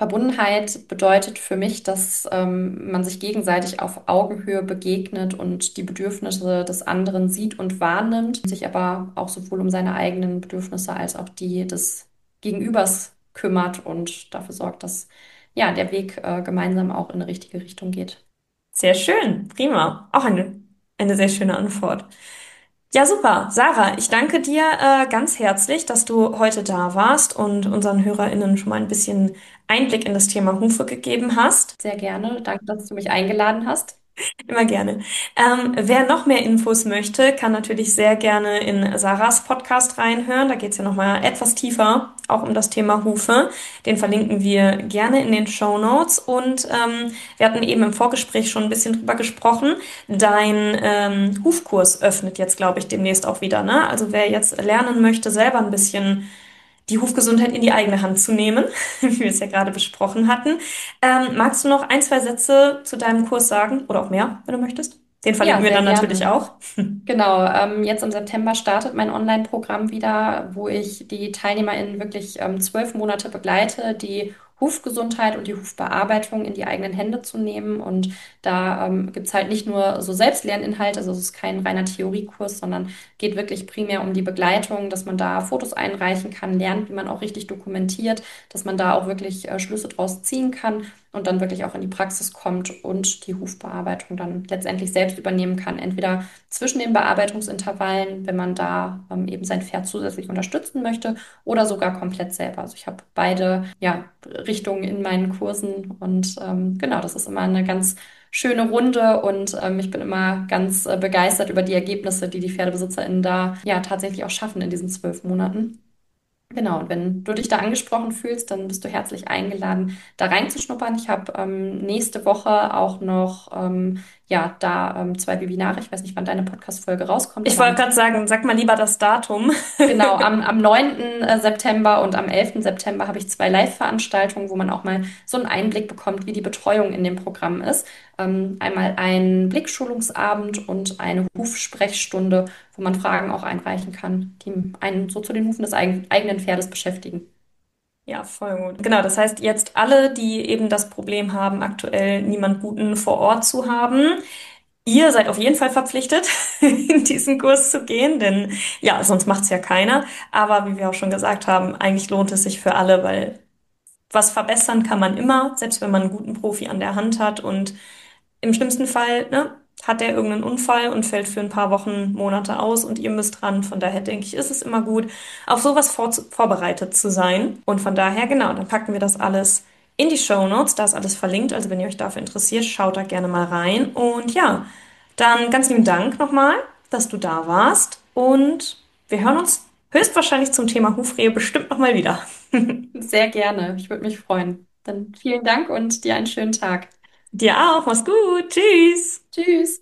Verbundenheit bedeutet für mich, dass ähm, man sich gegenseitig auf Augenhöhe begegnet und die Bedürfnisse des anderen sieht und wahrnimmt, sich aber auch sowohl um seine eigenen Bedürfnisse als auch die des Gegenübers kümmert und dafür sorgt, dass ja der Weg äh, gemeinsam auch in eine richtige Richtung geht. Sehr schön, prima. Auch eine, eine sehr schöne Antwort. Ja, super. Sarah, ich danke dir äh, ganz herzlich, dass du heute da warst und unseren HörerInnen schon mal ein bisschen Einblick in das Thema Hufe gegeben hast. Sehr gerne. Danke, dass du mich eingeladen hast. Immer gerne. Ähm, wer noch mehr Infos möchte, kann natürlich sehr gerne in Sarahs Podcast reinhören. Da geht's ja noch mal etwas tiefer, auch um das Thema Hufe. Den verlinken wir gerne in den Show Notes. Und ähm, wir hatten eben im Vorgespräch schon ein bisschen drüber gesprochen. Dein ähm, Hufkurs öffnet jetzt, glaube ich, demnächst auch wieder, ne? Also wer jetzt lernen möchte, selber ein bisschen die Hufgesundheit in die eigene Hand zu nehmen, wie wir es ja gerade besprochen hatten. Ähm, magst du noch ein, zwei Sätze zu deinem Kurs sagen? Oder auch mehr, wenn du möchtest? Den Ja, verlinken wir sehr dann natürlich gerne. auch. Genau, ähm, jetzt im September startet mein Online-Programm wieder, wo ich die TeilnehmerInnen wirklich ähm, zwölf Monate begleite, die Hufgesundheit und die Hufbearbeitung in die eigenen Hände zu nehmen. Und da ähm, gibt's halt nicht nur so Selbstlerninhalte, also es ist kein reiner Theoriekurs, sondern geht wirklich primär um die Begleitung, dass man da Fotos einreichen kann, lernt, wie man auch richtig dokumentiert, dass man da auch wirklich äh, Schlüsse draus ziehen kann und dann wirklich auch in die Praxis kommt und die Hufbearbeitung dann letztendlich selbst übernehmen kann. Entweder zwischen den Bearbeitungsintervallen, wenn man da ähm, eben sein Pferd zusätzlich unterstützen möchte oder sogar komplett selber. Also ich habe beide ja, Richtungen in meinen Kursen und ähm, genau, das ist immer eine ganz schöne Runde und ähm, ich bin immer ganz äh, begeistert über die Ergebnisse, die die PferdebesitzerInnen da ja tatsächlich auch schaffen in diesen zwölf Monaten. Genau, und wenn du dich da angesprochen fühlst, dann bist du herzlich eingeladen, da reinzuschnuppern. Ich habe ähm, nächste Woche auch noch ähm, ja da ähm, zwei Webinare. Ich weiß nicht, wann deine Podcast-Folge rauskommt, Ich aber wollte am gerade sagen, sag mal lieber das Datum. Genau, am, am neunten September und am elften September habe ich zwei Live-Veranstaltungen, wo man auch mal so einen Einblick bekommt, wie die Betreuung in dem Programm ist. Ähm, einmal ein Blickschulungsabend und eine Hufsprechstunde, wo man Fragen auch einreichen kann, die einen so zu den Hufen des eigen, eigenen Pferdes beschäftigen. Ja, voll gut. Genau, das heißt, jetzt alle, die eben das Problem haben, aktuell niemand Guten vor Ort zu haben, ihr seid auf jeden Fall verpflichtet, in diesen Kurs zu gehen, denn ja, sonst macht's ja keiner. Aber wie wir auch schon gesagt haben, eigentlich lohnt es sich für alle, weil was verbessern kann man immer, selbst wenn man einen guten Profi an der Hand hat. Und im schlimmsten Fall, ne, hat er irgendeinen Unfall und fällt für ein paar Wochen, Monate aus und ihr müsst dran. Von daher denke ich, ist es immer gut, auf sowas vor vorbereitet zu sein. Und von daher, genau, dann packen wir das alles in die Shownotes. Da ist alles verlinkt. Also wenn ihr euch dafür interessiert, schaut da gerne mal rein. Und ja, dann ganz lieben Dank nochmal, dass du da warst. Und wir hören uns höchstwahrscheinlich zum Thema Hufrehe bestimmt nochmal wieder. Sehr gerne, ich würde mich freuen. Dann vielen Dank und dir einen schönen Tag. Dir auch, mach's gut, tschüss. Tschüss.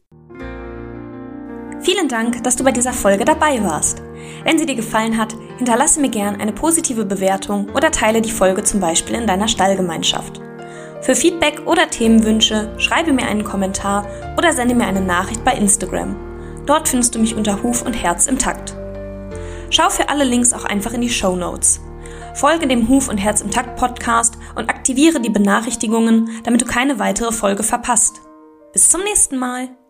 Vielen Dank, dass du bei dieser Folge dabei warst. Wenn sie dir gefallen hat, hinterlasse mir gern eine positive Bewertung oder teile die Folge zum Beispiel in deiner Stallgemeinschaft. Für Feedback oder Themenwünsche schreibe mir einen Kommentar oder sende mir eine Nachricht bei Instagram. Dort findest du mich unter Huf und Herz im Takt. Schau für alle Links auch einfach in die Shownotes. Folge dem Huf und Herz im Takt Podcast und aktiviere die Benachrichtigungen, damit du keine weitere Folge verpasst. Bis zum nächsten Mal.